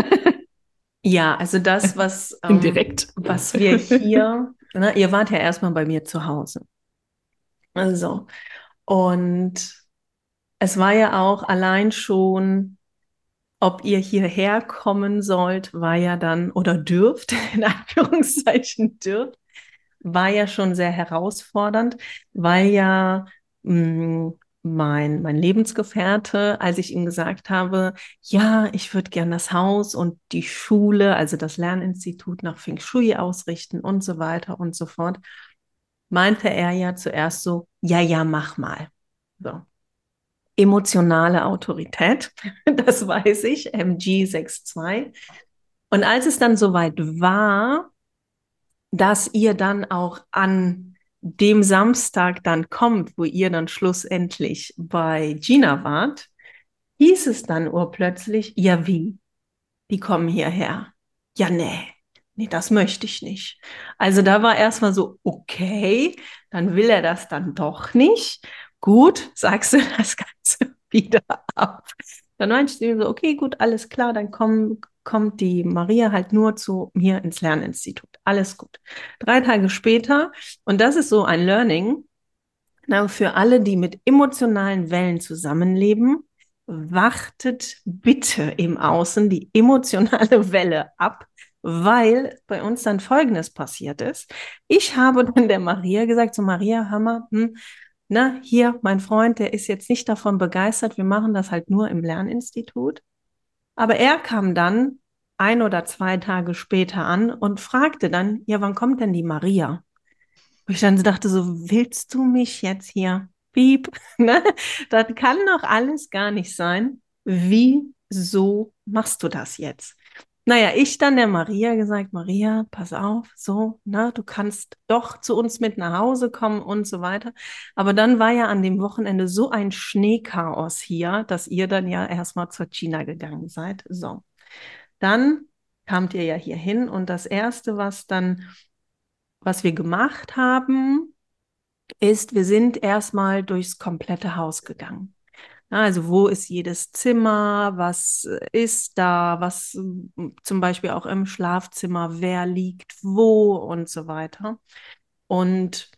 Speaker 4: Ja, also das, was,
Speaker 1: ähm, Direkt.
Speaker 4: was wir hier, ne, ihr wart ja erstmal bei mir zu Hause. Also, und es war ja auch allein schon, ob ihr hierher kommen sollt, war ja dann, oder dürft, in Anführungszeichen dürft, war ja schon sehr herausfordernd, weil ja mh, mein, mein Lebensgefährte, als ich ihm gesagt habe, ja, ich würde gern das Haus und die Schule, also das Lerninstitut nach Feng Shui ausrichten und so weiter und so fort, meinte er ja zuerst so, ja, ja, mach mal. So. Emotionale Autorität, das weiß ich, M G sechs zwei. Und als es dann soweit war, dass ihr dann auch an dem Samstag dann kommt, wo ihr dann schlussendlich bei Gina wart, hieß es dann urplötzlich, ja wie? Die kommen hierher. Ja, nee, nee, das möchte ich nicht. Also da war erstmal so, okay, dann will er das dann doch nicht. Gut, sagst du das Ganze wieder ab. Dann meinte ich so, okay, gut, alles klar, dann komm, kommt die Maria halt nur zu mir ins Lerninstitut. Alles gut. Drei Tage später, und das ist so ein Learning, na, für alle, die mit emotionalen Wellen zusammenleben, wartet bitte im Außen die emotionale Welle ab, weil bei uns dann Folgendes passiert ist. Ich habe dann der Maria gesagt, so Maria, hör mal, hm, na, hier, mein Freund, der ist jetzt nicht davon begeistert, wir machen das halt nur im Lerninstitut. Aber er kam dann ein oder zwei Tage später an und fragte dann, ja, wann kommt denn die Maria? Und ich dann dachte so, willst du mich jetzt hier, piep, ne? Das kann doch alles gar nicht sein. Wieso machst du das jetzt? Naja, ich dann der Maria gesagt, Maria, pass auf, so, ne, du kannst doch zu uns mit nach Hause kommen und so weiter. Aber dann war ja an dem Wochenende so ein Schneechaos hier, dass ihr dann ja erstmal zur Gina gegangen seid. So, dann kamt ihr ja hier hin und das Erste, was dann, was wir gemacht haben, ist, wir sind erstmal durchs komplette Haus gegangen. Also wo ist jedes Zimmer, was ist da, was zum Beispiel auch im Schlafzimmer, wer liegt wo und so weiter. Und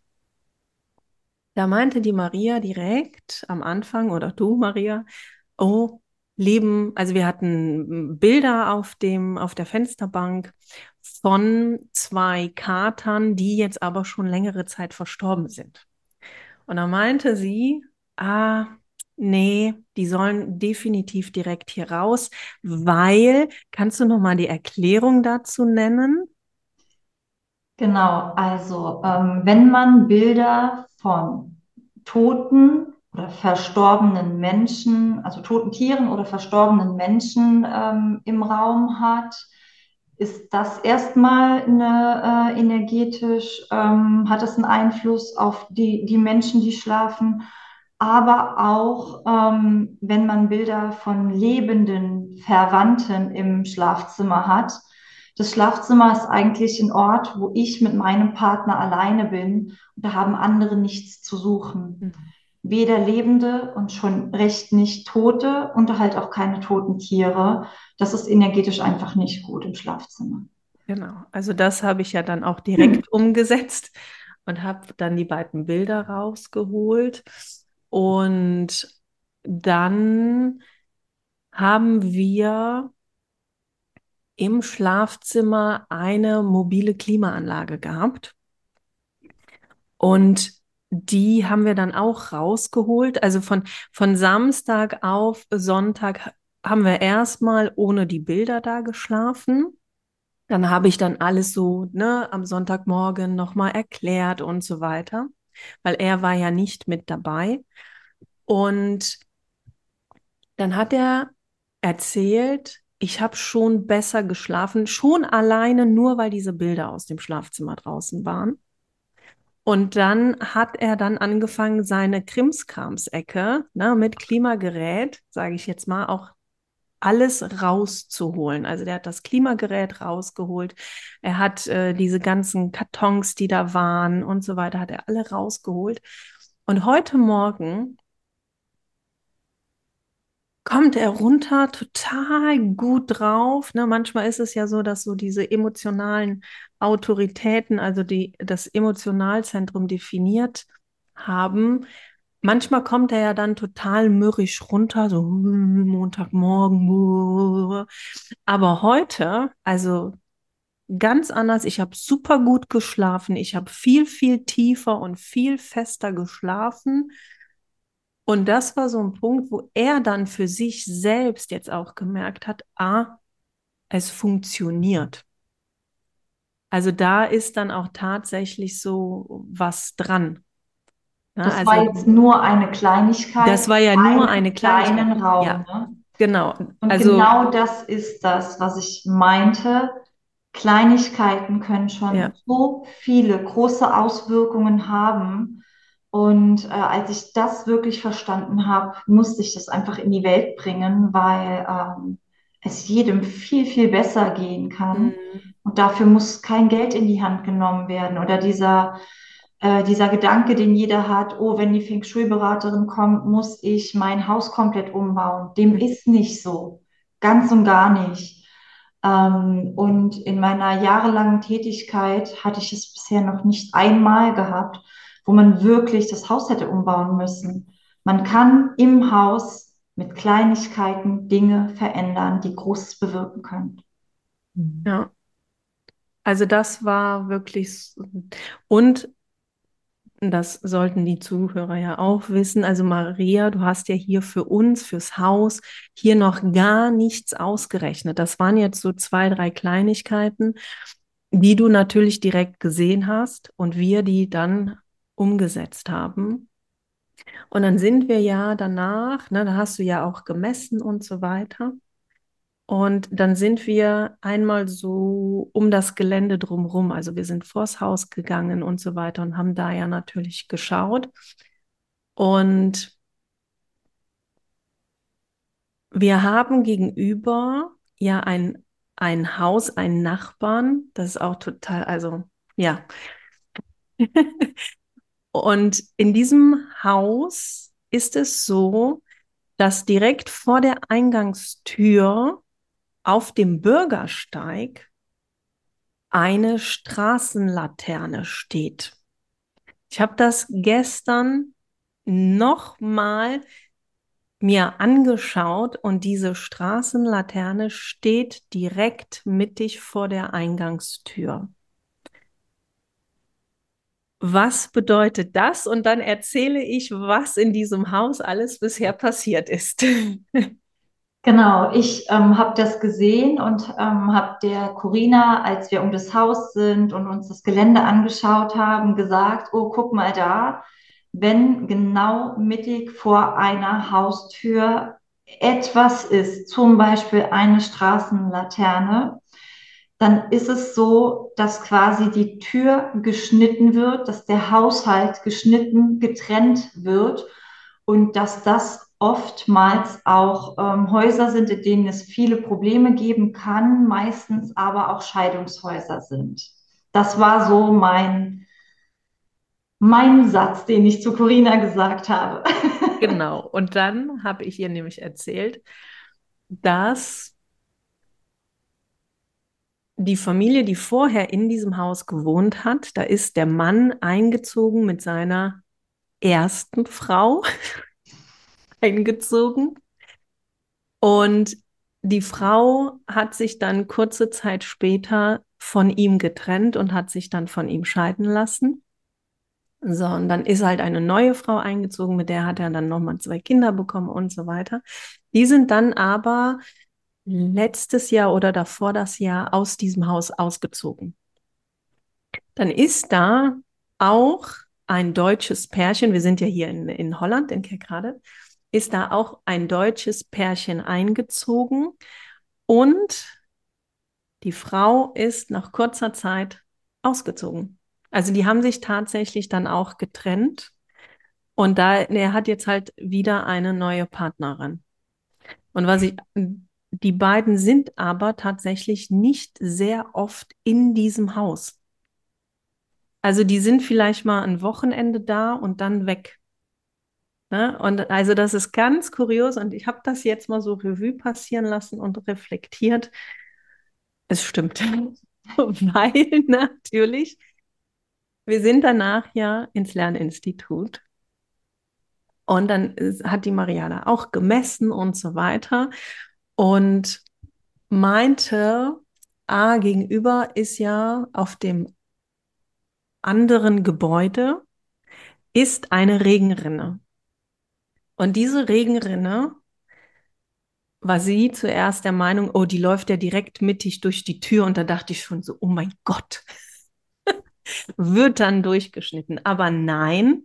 Speaker 4: da meinte die Maria direkt am Anfang, oder du, Maria, oh, Leben, also wir hatten Bilder auf dem, auf der Fensterbank von zwei Katern, die jetzt aber schon längere Zeit verstorben sind. Und da meinte sie, ah, nee, die sollen definitiv direkt hier raus, weil, kannst du noch mal die Erklärung dazu nennen?
Speaker 2: Genau, also ähm, wenn man Bilder von toten oder verstorbenen Menschen, also toten Tieren oder verstorbenen Menschen ähm, im Raum hat, ist das erstmal eine, äh, energetisch, ähm, hat es einen Einfluss auf die, die Menschen, die schlafen, aber auch ähm, wenn man Bilder von lebenden Verwandten im Schlafzimmer hat. Das Schlafzimmer ist eigentlich ein Ort, wo ich mit meinem Partner alleine bin und da haben andere nichts zu suchen.
Speaker 4: Mhm.
Speaker 2: Weder Lebende und schon recht nicht Tote und halt auch keine toten Tiere. Das ist energetisch einfach nicht gut im Schlafzimmer.
Speaker 4: Genau, also das habe ich ja dann auch direkt umgesetzt und habe dann die beiden Bilder rausgeholt. Und dann haben wir im Schlafzimmer eine mobile Klimaanlage gehabt. Und die haben wir dann auch rausgeholt. Also von, von Samstag auf Sonntag haben wir erstmal ohne die Bilder da geschlafen. Dann habe ich dann alles so, ne, am Sonntagmorgen nochmal erklärt und so weiter, weil er war ja nicht mit dabei. Und dann hat er erzählt, ich habe schon besser geschlafen, schon alleine nur, weil diese Bilder aus dem Schlafzimmer draußen waren. Und dann hat er dann angefangen, seine Krimskrams-Ecke, ne, mit Klimagerät, sage ich jetzt mal, auch alles rauszuholen. Also der hat das Klimagerät rausgeholt. Er hat äh, diese ganzen Kartons, die da waren und so weiter, hat er alle rausgeholt. Und heute Morgen kommt er runter, total gut drauf. Ne? Manchmal ist es ja so, dass so diese emotionalen Autoritäten, also die das Emotionalzentrum definiert haben. Manchmal kommt er ja dann total mürrisch runter, so hm, Montagmorgen. Aber heute, also ganz anders. Ich habe super gut geschlafen. Ich habe viel, viel tiefer und viel fester geschlafen. Und das war so ein Punkt, wo er dann für sich selbst jetzt auch gemerkt hat, ah, es funktioniert. Also da ist dann auch tatsächlich so was dran. Ja,
Speaker 2: Das war
Speaker 4: also
Speaker 2: jetzt nur eine Kleinigkeit,
Speaker 4: das war ja nur
Speaker 2: einen
Speaker 4: eine Kleinigkeit.
Speaker 2: kleinen Raum,
Speaker 4: Ja,
Speaker 2: ne?
Speaker 4: genau.
Speaker 2: Und
Speaker 4: Also
Speaker 2: genau das ist das, was ich meinte. Kleinigkeiten können
Speaker 4: ja.
Speaker 2: schon so viele große Auswirkungen haben. Und äh, als ich das wirklich verstanden habe, musste ich das einfach in die Welt bringen, weil ähm, es jedem viel, viel besser gehen kann.
Speaker 4: Mhm.
Speaker 2: Und dafür muss kein Geld in die Hand genommen werden oder dieser äh, dieser Gedanke, den jeder hat, oh, wenn die Feng Shui-Beraterin kommt, muss ich mein Haus komplett umbauen. Dem ist nicht so. Ganz und gar nicht. Ähm, und in meiner jahrelangen Tätigkeit hatte ich es bisher noch nicht einmal gehabt, wo man wirklich das Haus hätte umbauen müssen. Man kann im Haus mit Kleinigkeiten Dinge verändern, die Großes bewirken können.
Speaker 4: Ja, also das war wirklich s- und das sollten die Zuhörer ja auch wissen. Also Maria, du hast ja hier für uns, fürs Haus, hier noch gar nichts ausgerechnet. Das waren jetzt so zwei, drei Kleinigkeiten, die du natürlich direkt gesehen hast und wir die dann umgesetzt haben. Und dann sind wir ja danach, ne, da hast du ja auch gemessen und so weiter. Und dann sind wir einmal so um das Gelände drumherum. Also wir sind vors Haus gegangen und so weiter und haben da ja natürlich geschaut. Und wir haben gegenüber ja ein, ein Haus, einen Nachbarn. Das ist auch total, also ja. Und in diesem Haus ist es so, dass direkt vor der Eingangstür auf dem Bürgersteig eine Straßenlaterne steht. Ich habe das gestern nochmal mir angeschaut und diese Straßenlaterne steht direkt mittig vor der Eingangstür. Was bedeutet das? Und dann erzähle ich, was in diesem Haus alles bisher passiert ist.
Speaker 2: Genau, ich ähm, habe das gesehen und ähm, habe der Corina, als wir um das Haus sind und uns das Gelände angeschaut haben, gesagt, oh, guck mal da, wenn genau mittig vor einer Haustür etwas ist, zum Beispiel eine Straßenlaterne, dann ist es so, dass quasi die Tür geschnitten wird, dass der Haushalt geschnitten, getrennt wird und dass das oftmals auch ähm, Häuser sind, in denen es viele Probleme geben kann, meistens aber auch Scheidungshäuser sind. Das war so mein, mein Satz, den ich zu Corina gesagt habe.
Speaker 4: Genau. Und dann habe ich ihr nämlich erzählt, dass die Familie, die vorher in diesem Haus gewohnt hat, da ist der Mann eingezogen mit seiner ersten Frau eingezogen. Und die Frau hat sich dann kurze Zeit später von ihm getrennt und hat sich dann von ihm scheiden lassen. So, und dann ist halt eine neue Frau eingezogen, mit der hat er dann nochmal zwei Kinder bekommen und so weiter. Die sind dann aber letztes Jahr oder davor das Jahr aus diesem Haus ausgezogen. Dann ist da auch ein deutsches Pärchen, wir sind ja hier in, in Holland, in Kerkrade, ist da auch ein deutsches Pärchen eingezogen und die Frau ist nach kurzer Zeit ausgezogen. Also die haben sich tatsächlich dann auch getrennt und da, er hat jetzt halt wieder eine neue Partnerin. Und was ich, die beiden sind aber tatsächlich nicht sehr oft in diesem Haus. Also die sind vielleicht mal ein Wochenende da und dann weg. Ne? Und also das ist ganz kurios und ich habe das jetzt mal so Revue passieren lassen und reflektiert. Es stimmt, weil natürlich, wir sind danach ja ins Lerninstitut und dann hat die Mariana auch gemessen und so weiter und meinte, ah, gegenüber ist ja auf dem anderen Gebäude ist eine Regenrinne. Und diese Regenrinne war sie zuerst der Meinung, oh, die läuft ja direkt mittig durch die Tür. Und da dachte ich schon so, oh mein Gott, wird dann durchgeschnitten. Aber nein,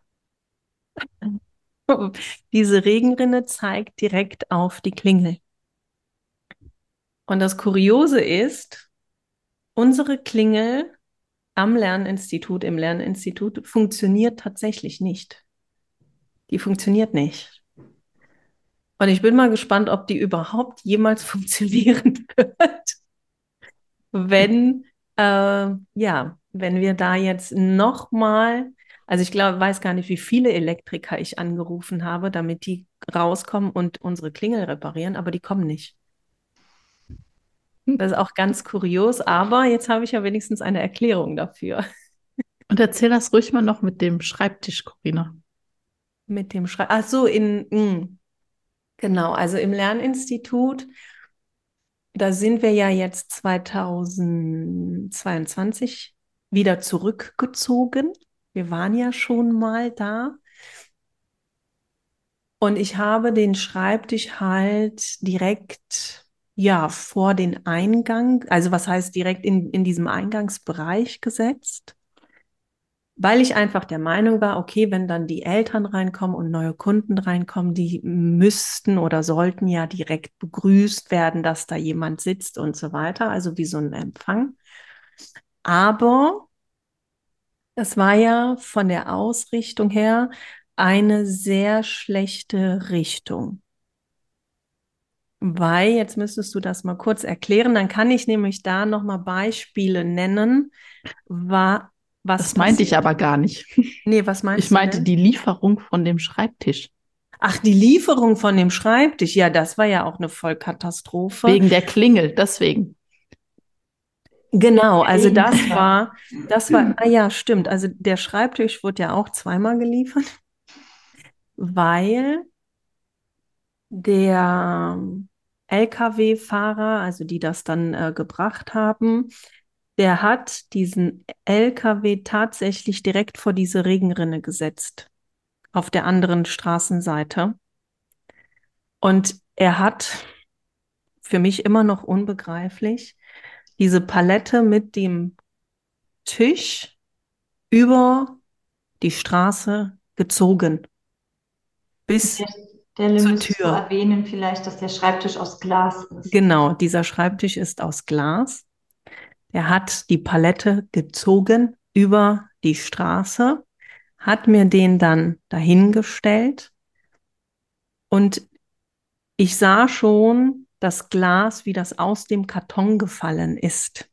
Speaker 4: diese Regenrinne zeigt direkt auf die Klingel. Und das Kuriose ist, unsere Klingel am Lerninstitut, im Lerninstitut, funktioniert tatsächlich nicht. Die funktioniert nicht. Und ich bin mal gespannt, ob die überhaupt jemals funktionieren wird, wenn, äh, ja, wenn wir da jetzt nochmal, also ich glaube, weiß gar nicht, wie viele Elektriker ich angerufen habe, damit die rauskommen und unsere Klingel reparieren, aber die kommen nicht. Das ist auch ganz kurios, aber jetzt habe ich ja wenigstens eine Erklärung dafür.
Speaker 1: Und erzähl das ruhig mal noch mit dem Schreibtisch, Corina.
Speaker 4: Mit dem Schreib, ach so, in, mh. Genau, also im Lerninstitut, da sind wir ja jetzt zweitausendzweiundzwanzig wieder zurückgezogen. Wir waren ja schon mal da. Und ich habe den Schreibtisch halt direkt, ja, vor den Eingang, also was heißt direkt in, in diesem Eingangsbereich gesetzt, weil ich einfach der Meinung war, okay, wenn dann die Eltern reinkommen und neue Kunden reinkommen, die müssten oder sollten ja direkt begrüßt werden, dass da jemand sitzt und so weiter, also wie so ein Empfang. Aber das war ja von der Ausrichtung her eine sehr schlechte Richtung. Weil, jetzt müsstest du das mal kurz erklären, dann kann ich nämlich da nochmal Beispiele nennen, war, was
Speaker 1: Das meinte ich
Speaker 4: passiert.
Speaker 1: aber gar nicht.
Speaker 4: Nee, was meinst
Speaker 1: Ich
Speaker 4: du
Speaker 1: meinte
Speaker 4: denn?
Speaker 1: die Lieferung von dem Schreibtisch.
Speaker 4: Ach, die Lieferung von dem Schreibtisch, ja, das war ja auch eine Vollkatastrophe.
Speaker 1: Wegen der Klingel, deswegen.
Speaker 4: Genau, also das
Speaker 2: Ja.
Speaker 4: war, das war, ah ja, stimmt. Also der Schreibtisch wurde ja auch zweimal geliefert, weil Der L K W-Fahrer, also die das dann äh, gebracht haben, der hat diesen L K W tatsächlich direkt vor diese Regenrinne gesetzt, auf der anderen Straßenseite. Und er hat, für mich immer noch unbegreiflich, diese Palette mit dem Tisch über die Straße gezogen, bis
Speaker 2: Der Stelle
Speaker 4: zur
Speaker 2: müsstest du
Speaker 4: Tür.
Speaker 2: erwähnen vielleicht, dass der Schreibtisch aus Glas ist.
Speaker 4: Genau, dieser Schreibtisch ist aus Glas. Er hat die Palette gezogen über die Straße, hat mir den dann dahingestellt und ich sah schon das Glas, wie das aus dem Karton gefallen ist.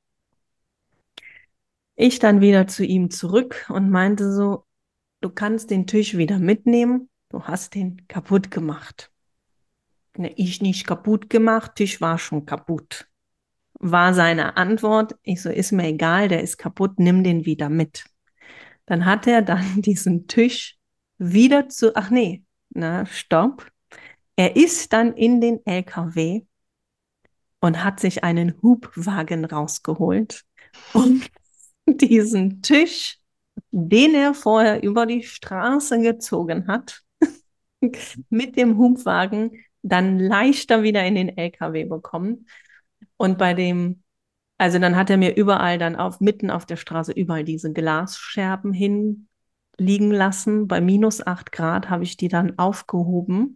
Speaker 4: Ich dann wieder zu ihm zurück und meinte so, du kannst den Tisch wieder mitnehmen, du hast den kaputt gemacht. Ne, ich nicht kaputt gemacht, Tisch war schon kaputt. War seine Antwort. Ich so, ist mir egal, der ist kaputt, nimm den wieder mit. Dann hat er dann diesen Tisch wieder zu, ach nee, na, stopp. Er ist dann in den L K W und hat sich einen Hubwagen rausgeholt und diesen Tisch, den er vorher über die Straße gezogen hat, mit dem Hubwagen dann leichter wieder in den L K W bekommen. Und bei dem, also dann hat er mir überall dann auf, mitten auf der Straße überall diese Glasscherben hinliegen lassen. Bei minus acht Grad habe ich die dann aufgehoben.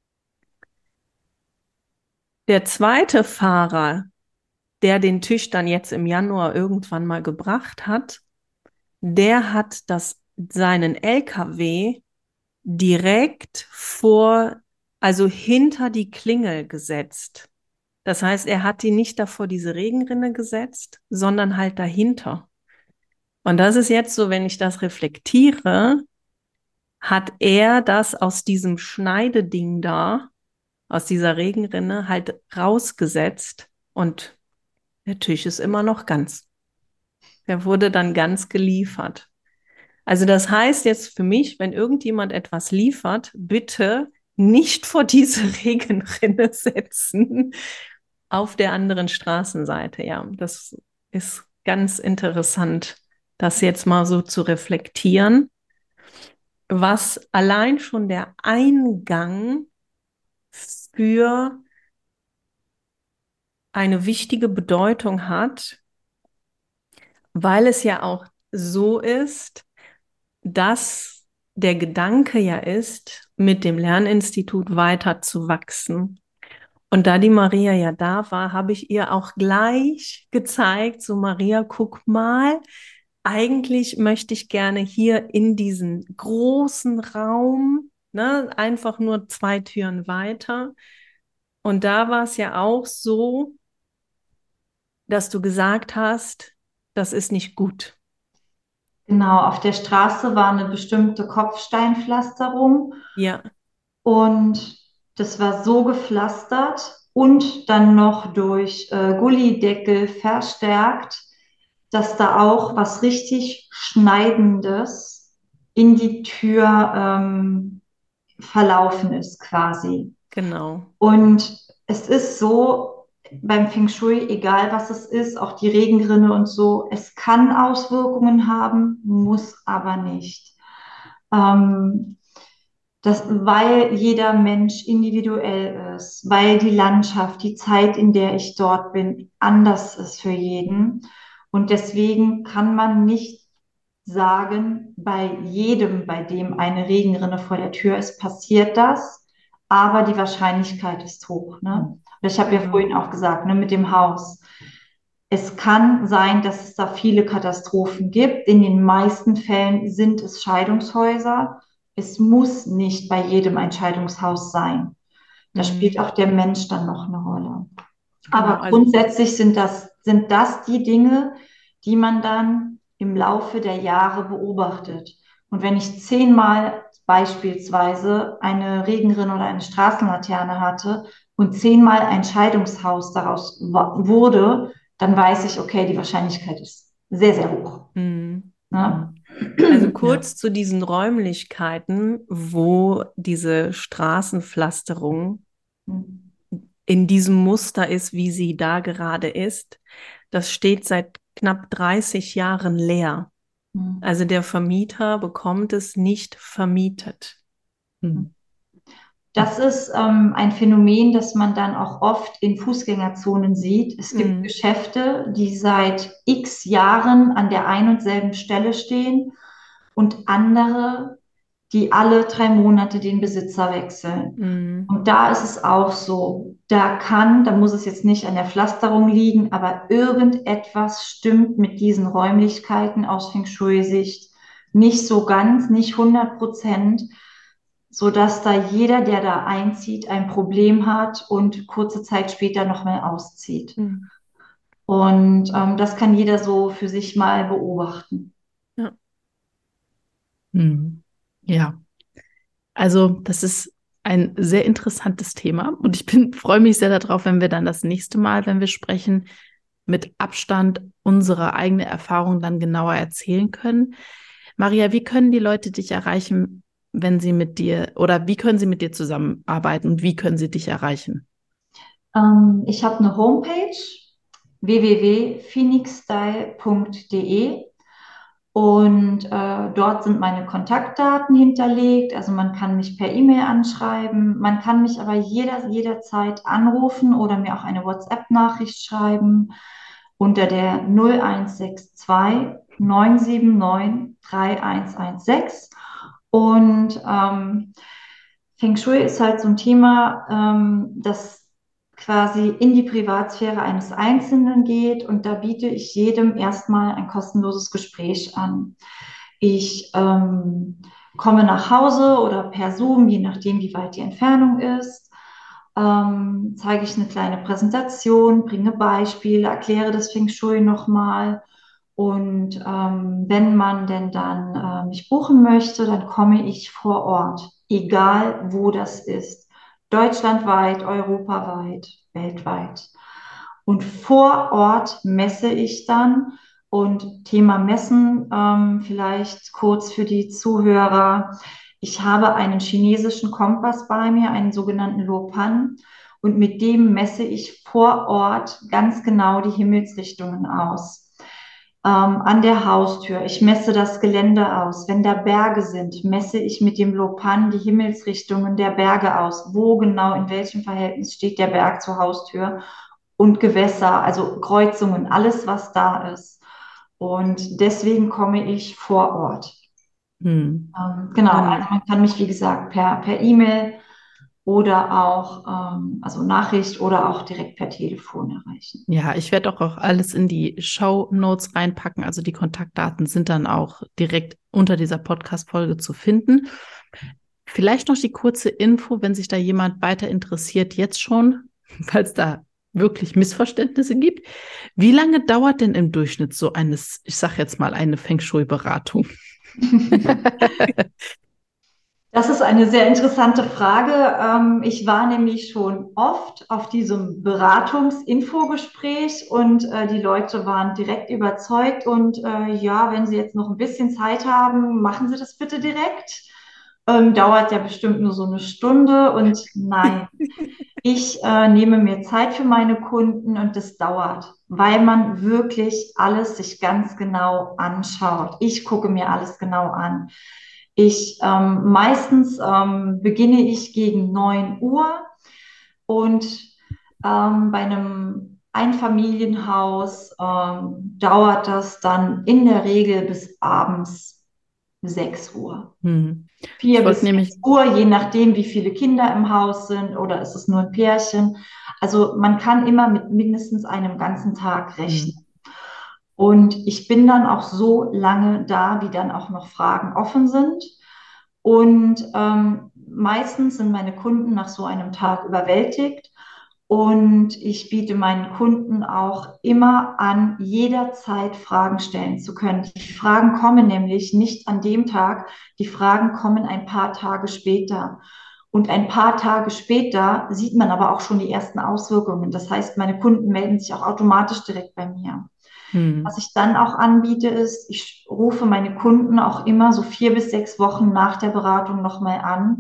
Speaker 4: Der zweite Fahrer, der den Tisch dann jetzt im Januar irgendwann mal gebracht hat, der hat das, seinen L K W direkt vor, also hinter die Klingel gesetzt. Das heißt, er hat die nicht davor diese Regenrinne gesetzt, sondern halt dahinter. Und das ist jetzt so, wenn ich das reflektiere, hat er das aus diesem Schneideding da, aus dieser Regenrinne halt rausgesetzt und der Tisch ist immer noch ganz. Der wurde dann ganz geliefert. Also das heißt jetzt für mich, wenn irgendjemand etwas liefert, bitte nicht vor diese Regenrinne setzen auf der anderen Straßenseite. Ja, das ist ganz interessant, das jetzt mal so zu reflektieren, was allein schon der Eingang für eine wichtige Bedeutung hat, weil es ja auch so ist, dass der Gedanke ja ist, mit dem Lerninstitut weiter zu wachsen. Und da die Maria ja da war, habe ich ihr auch gleich gezeigt, so Maria, guck mal, eigentlich möchte ich gerne hier in diesen großen Raum, ne, einfach nur zwei Türen weiter. Und da war es ja auch so, dass du gesagt hast, das ist nicht gut.
Speaker 2: Genau, auf der Straße war eine bestimmte Kopfsteinpflasterung
Speaker 4: Ja,
Speaker 2: und das war so gepflastert und dann noch durch äh, Gullydeckel verstärkt, dass da auch was richtig Schneidendes in die Tür ähm, verlaufen ist quasi.
Speaker 4: genau.
Speaker 2: Und es ist so beim Feng Shui, egal was es ist, auch die Regenrinne und so, es kann Auswirkungen haben, muss aber nicht. Ähm, das, weil jeder Mensch individuell ist, weil die Landschaft, die Zeit, in der ich dort bin, anders ist für jeden. Und deswegen kann man nicht sagen, bei jedem, bei dem eine Regenrinne vor der Tür ist, passiert das, aber die Wahrscheinlichkeit ist hoch. Ne? Ich habe ja
Speaker 4: Genau.
Speaker 2: vorhin auch gesagt, ne, mit dem Haus. Es kann sein, dass es da viele Katastrophen gibt. In den meisten Fällen sind es Scheidungshäuser. Es muss nicht bei jedem ein Scheidungshaus sein. Da spielt
Speaker 4: Mhm.
Speaker 2: auch der Mensch dann noch eine Rolle.
Speaker 4: Genau,
Speaker 2: Aber
Speaker 4: also
Speaker 2: grundsätzlich sind das, sind das die Dinge, die man dann im Laufe der Jahre beobachtet. Und wenn ich zehnmal beispielsweise eine Regenrinne oder eine Straßenlaterne hatte und zehnmal ein Scheidungshaus daraus wurde, dann weiß ich, okay, die Wahrscheinlichkeit ist sehr, sehr hoch.
Speaker 4: mhm.
Speaker 2: Ne?
Speaker 4: Also
Speaker 2: Ja.
Speaker 4: kurz zu diesen Räumlichkeiten, wo diese Straßenpflasterung
Speaker 2: Hm.
Speaker 4: in diesem Muster ist, wie sie da gerade ist. Das steht seit knapp dreißig Jahren leer.
Speaker 2: Hm.
Speaker 4: Also der Vermieter bekommt es nicht vermietet.
Speaker 1: Hm.
Speaker 2: Das ist ähm, ein Phänomen, das man dann auch oft in Fußgängerzonen sieht. Es gibt
Speaker 4: Mhm.
Speaker 2: Geschäfte, die seit x Jahren an der ein und selben Stelle stehen und andere, die alle drei Monate den Besitzer wechseln.
Speaker 4: Mhm.
Speaker 2: Und da ist es auch so, da kann, da muss es jetzt nicht an der Pflasterung liegen, aber irgendetwas stimmt mit diesen Räumlichkeiten aus Feng Shui-Sicht nicht so ganz, nicht hundert Prozent, sodass da jeder, der da einzieht, ein Problem hat und kurze Zeit später noch mal auszieht.
Speaker 4: Mhm.
Speaker 2: Und ähm, das kann jeder so für sich mal beobachten.
Speaker 4: Ja.
Speaker 1: Hm. Ja, also das ist ein sehr interessantes Thema und ich bin, freue mich sehr darauf, wenn wir dann das nächste Mal, wenn wir sprechen, mit Abstand unsere eigene Erfahrung dann genauer erzählen können. Maria, wie können die Leute dich erreichen, wenn sie mit dir oder wie können sie mit dir zusammenarbeiten und wie können sie dich erreichen?
Speaker 2: Ähm, ich habe eine Homepage w w w punkt phoenixstyle punkt d e und äh, dort sind meine Kontaktdaten hinterlegt. Also man kann mich per E-Mail anschreiben, man kann mich aber jeder, jederzeit anrufen oder mir auch eine WhatsApp-Nachricht schreiben unter der null eins sechs zwei neun sieben neun drei eins eins sechs. Und ähm, Feng Shui ist halt so ein Thema, ähm, das quasi in die Privatsphäre eines Einzelnen geht. Und da biete ich jedem erstmal ein kostenloses Gespräch an. Ich ähm, komme nach Hause oder per Zoom, je nachdem, wie weit die Entfernung ist, ähm, zeige ich eine kleine Präsentation, bringe Beispiele, erkläre das Feng Shui nochmal. Und ähm, wenn man denn dann äh, mich buchen möchte, dann komme ich vor Ort, egal wo das ist. Deutschlandweit, europaweit, weltweit. Und vor Ort messe ich dann. Und Thema Messen, ähm, vielleicht kurz für die Zuhörer. Ich habe einen chinesischen Kompass bei mir, einen sogenannten Lopan. Und mit dem messe ich vor Ort ganz genau die Himmelsrichtungen aus. Ähm, an der Haustür. Ich messe das Gelände aus. Wenn da Berge sind, messe ich mit dem Lopan die Himmelsrichtungen der Berge aus. Wo genau, in welchem Verhältnis steht der Berg zur Haustür? Und Gewässer, also Kreuzungen, alles, was da ist. Und deswegen komme ich vor Ort.
Speaker 1: Hm.
Speaker 2: Ähm, genau, also man kann mich, wie gesagt, per, per E-Mail oder auch, ähm, also Nachricht oder auch direkt per Telefon erreichen.
Speaker 1: Ja, ich werde auch, auch alles in die Show-Notes reinpacken. Also die Kontaktdaten sind dann auch direkt unter dieser Podcast-Folge zu finden. Vielleicht noch die kurze Info, wenn sich da jemand weiter interessiert, jetzt schon, falls da wirklich Missverständnisse gibt. Wie lange dauert denn im Durchschnitt so eines, ich sage jetzt mal, eine Feng Shui-Beratung?
Speaker 2: Das ist eine sehr interessante Frage. Ähm, ich war nämlich schon oft auf diesem Beratungs-Infogespräch und äh, die Leute waren direkt überzeugt und äh, ja, wenn Sie jetzt noch ein bisschen Zeit haben, machen Sie das bitte direkt. Ähm, dauert ja bestimmt nur so eine Stunde und nein, ich äh, nehme mir Zeit für meine Kunden und das dauert, weil man wirklich alles sich ganz genau anschaut. Ich gucke mir alles genau an. Ich ähm, meistens ähm, beginne ich gegen neun Uhr und ähm, bei einem Einfamilienhaus ähm, dauert das dann in der Regel bis abends sechs Uhr.
Speaker 1: Hm.
Speaker 2: Vier
Speaker 1: Ich
Speaker 2: bis
Speaker 1: wollte nämlich,
Speaker 2: sechs Uhr, je nachdem, wie viele Kinder im Haus sind oder ist es nur ein Pärchen. Also man kann immer mit mindestens einem ganzen Tag rechnen.
Speaker 1: hm.
Speaker 2: Und ich bin dann auch so lange da, wie dann auch noch Fragen offen sind. Und ähm, meistens sind meine Kunden nach so einem Tag überwältigt. Und ich biete meinen Kunden auch immer an, jederzeit Fragen stellen zu können. Die Fragen kommen nämlich nicht an dem Tag, die Fragen kommen ein paar Tage später. Und ein paar Tage später sieht man aber auch schon die ersten Auswirkungen. Das heißt, meine Kunden melden sich auch automatisch direkt bei mir.
Speaker 1: Hm.
Speaker 2: Was ich dann auch anbiete, ist, ich rufe meine Kunden auch immer so vier bis sechs Wochen nach der Beratung nochmal an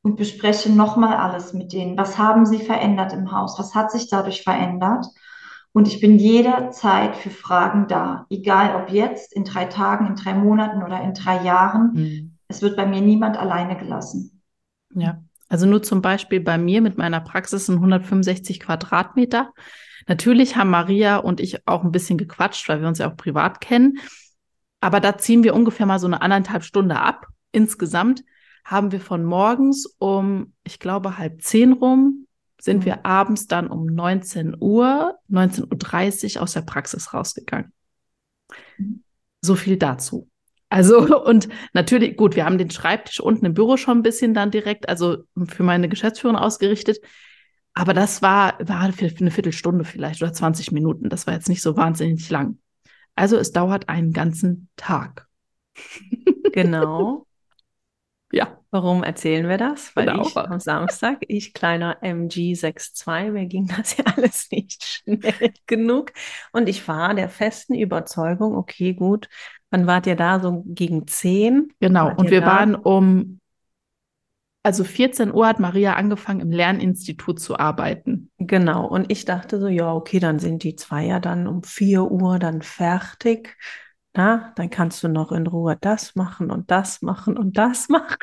Speaker 2: und bespreche nochmal alles mit denen. Was haben sie verändert im Haus? Was hat sich dadurch verändert? Und ich bin jederzeit für Fragen da, egal ob jetzt, in drei Tagen, in drei Monaten oder in drei Jahren.
Speaker 1: Mhm.
Speaker 2: Es wird bei mir niemand alleine gelassen.
Speaker 1: Ja, also nur zum Beispiel bei mir mit meiner Praxis sind hundertfünfundsechzig Quadratmeter. Natürlich haben Maria und ich auch ein bisschen gequatscht, weil wir uns ja auch privat kennen. Aber da ziehen wir ungefähr mal so eine anderthalb Stunde ab. Insgesamt haben wir von morgens um, ich glaube, halb zehn rum, sind
Speaker 2: Mhm.
Speaker 1: wir abends dann um neunzehn Uhr, neunzehn Uhr dreißig aus der Praxis rausgegangen.
Speaker 2: Mhm.
Speaker 1: So viel dazu. Also, und natürlich, gut, wir haben den Schreibtisch unten im Büro schon ein bisschen dann direkt, also für meine Geschäftsführung ausgerichtet. Aber das war, war für eine Viertelstunde vielleicht oder zwanzig Minuten. Das war jetzt nicht so wahnsinnig lang. Also es dauert einen ganzen Tag.
Speaker 4: Genau.
Speaker 1: Ja,
Speaker 4: Warum erzählen wir das? Weil
Speaker 1: genau.
Speaker 4: ich am Samstag, ich kleiner M G sechs zwei, mir ging das ja alles nicht schnell genug. Und ich war der festen Überzeugung, okay, gut, wann wart ihr da? So gegen zehn?
Speaker 1: Genau.
Speaker 4: Wart
Speaker 1: Und
Speaker 4: ihr
Speaker 1: wir
Speaker 4: da?
Speaker 1: waren um, also vierzehn Uhr hat Maria angefangen, im Lerninstitut zu arbeiten.
Speaker 4: Genau. Und ich dachte so, ja, okay, dann sind die zwei ja dann um vier Uhr dann fertig. Na, dann kannst du noch in Ruhe das machen und das machen und das machen.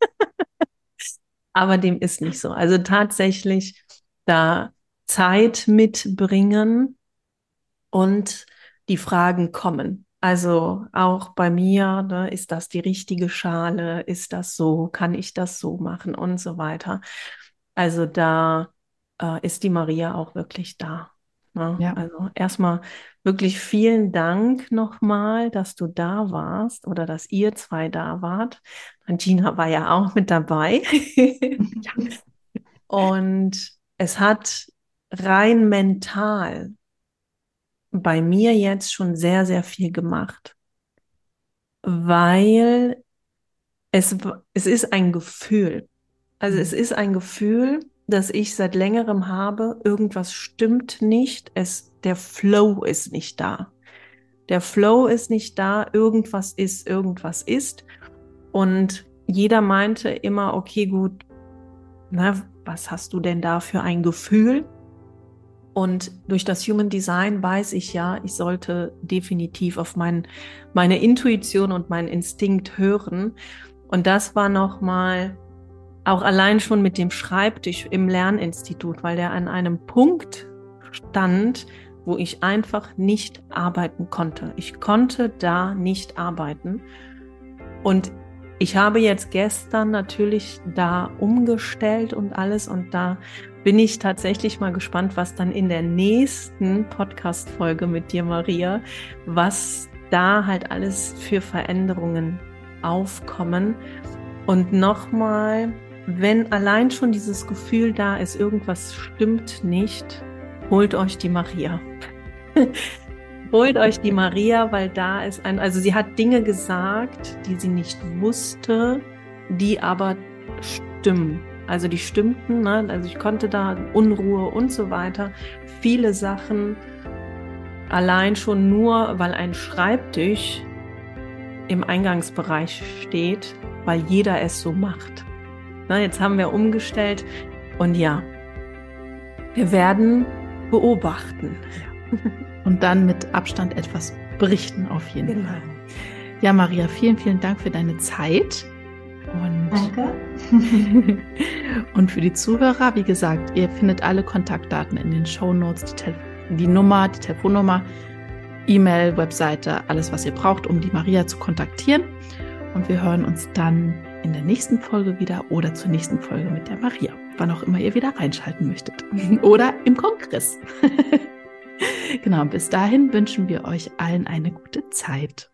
Speaker 4: Aber dem ist nicht so. Also tatsächlich da Zeit mitbringen und die Fragen kommen. Also auch bei mir, ne, ist das die richtige Schale? Ist das so? Kann ich das so machen? Und so weiter. Also da äh, ist die Maria auch wirklich da. Ne?
Speaker 1: Ja.
Speaker 4: Also erstmal wirklich vielen Dank nochmal, dass du da warst oder dass ihr zwei da wart. Und Gina war ja auch mit dabei. Und es hat rein mental bei mir jetzt schon sehr, sehr viel gemacht, weil es, es ist ein Gefühl. Also es ist ein Gefühl, das ich seit längerem habe. Irgendwas stimmt nicht. Es, der Flow ist nicht da. Der Flow ist nicht da. Irgendwas ist, irgendwas ist. Und jeder meinte immer, okay, gut, na, was hast du denn da für ein Gefühl? Und durch das Human Design weiß ich ja, ich sollte definitiv auf mein, meine Intuition und meinen Instinkt hören. Und das war nochmal auch allein schon mit dem Schreibtisch im Lerninstitut, weil der an einem Punkt stand, wo ich einfach nicht arbeiten konnte. Ich konnte da nicht arbeiten. Und ich habe jetzt gestern natürlich da umgestellt und alles, und da bin ich tatsächlich mal gespannt, was dann in der nächsten Podcast-Folge mit dir, Maria, was da halt alles für Veränderungen aufkommen. Und nochmal, wenn allein schon dieses Gefühl da ist, irgendwas stimmt nicht, holt euch die Maria. Holt euch die Maria, weil da ist ein, also sie hat Dinge gesagt, die sie nicht wusste, die aber stimmen. Also die stimmten, ne? Also ich konnte da Unruhe und so weiter. Viele Sachen allein schon nur, weil ein Schreibtisch im Eingangsbereich steht, weil jeder es so macht. Na, jetzt haben wir umgestellt und ja, wir werden beobachten.
Speaker 1: Und dann mit Abstand etwas berichten auf jeden
Speaker 4: Genau.
Speaker 1: Fall. Ja, Maria, vielen, vielen Dank für deine Zeit. Und,
Speaker 2: Danke.
Speaker 1: und für die Zuhörer, wie gesagt, ihr findet alle Kontaktdaten in den Shownotes, die, Tele- die Nummer, die Telefonnummer, E-Mail, Webseite, alles, was ihr braucht, um die Maria zu kontaktieren. Und wir hören uns dann in der nächsten Folge wieder oder zur nächsten Folge mit der Maria, wann auch immer ihr wieder reinschalten möchtet. Oder im Kongress. Genau, bis dahin wünschen wir euch allen eine gute Zeit.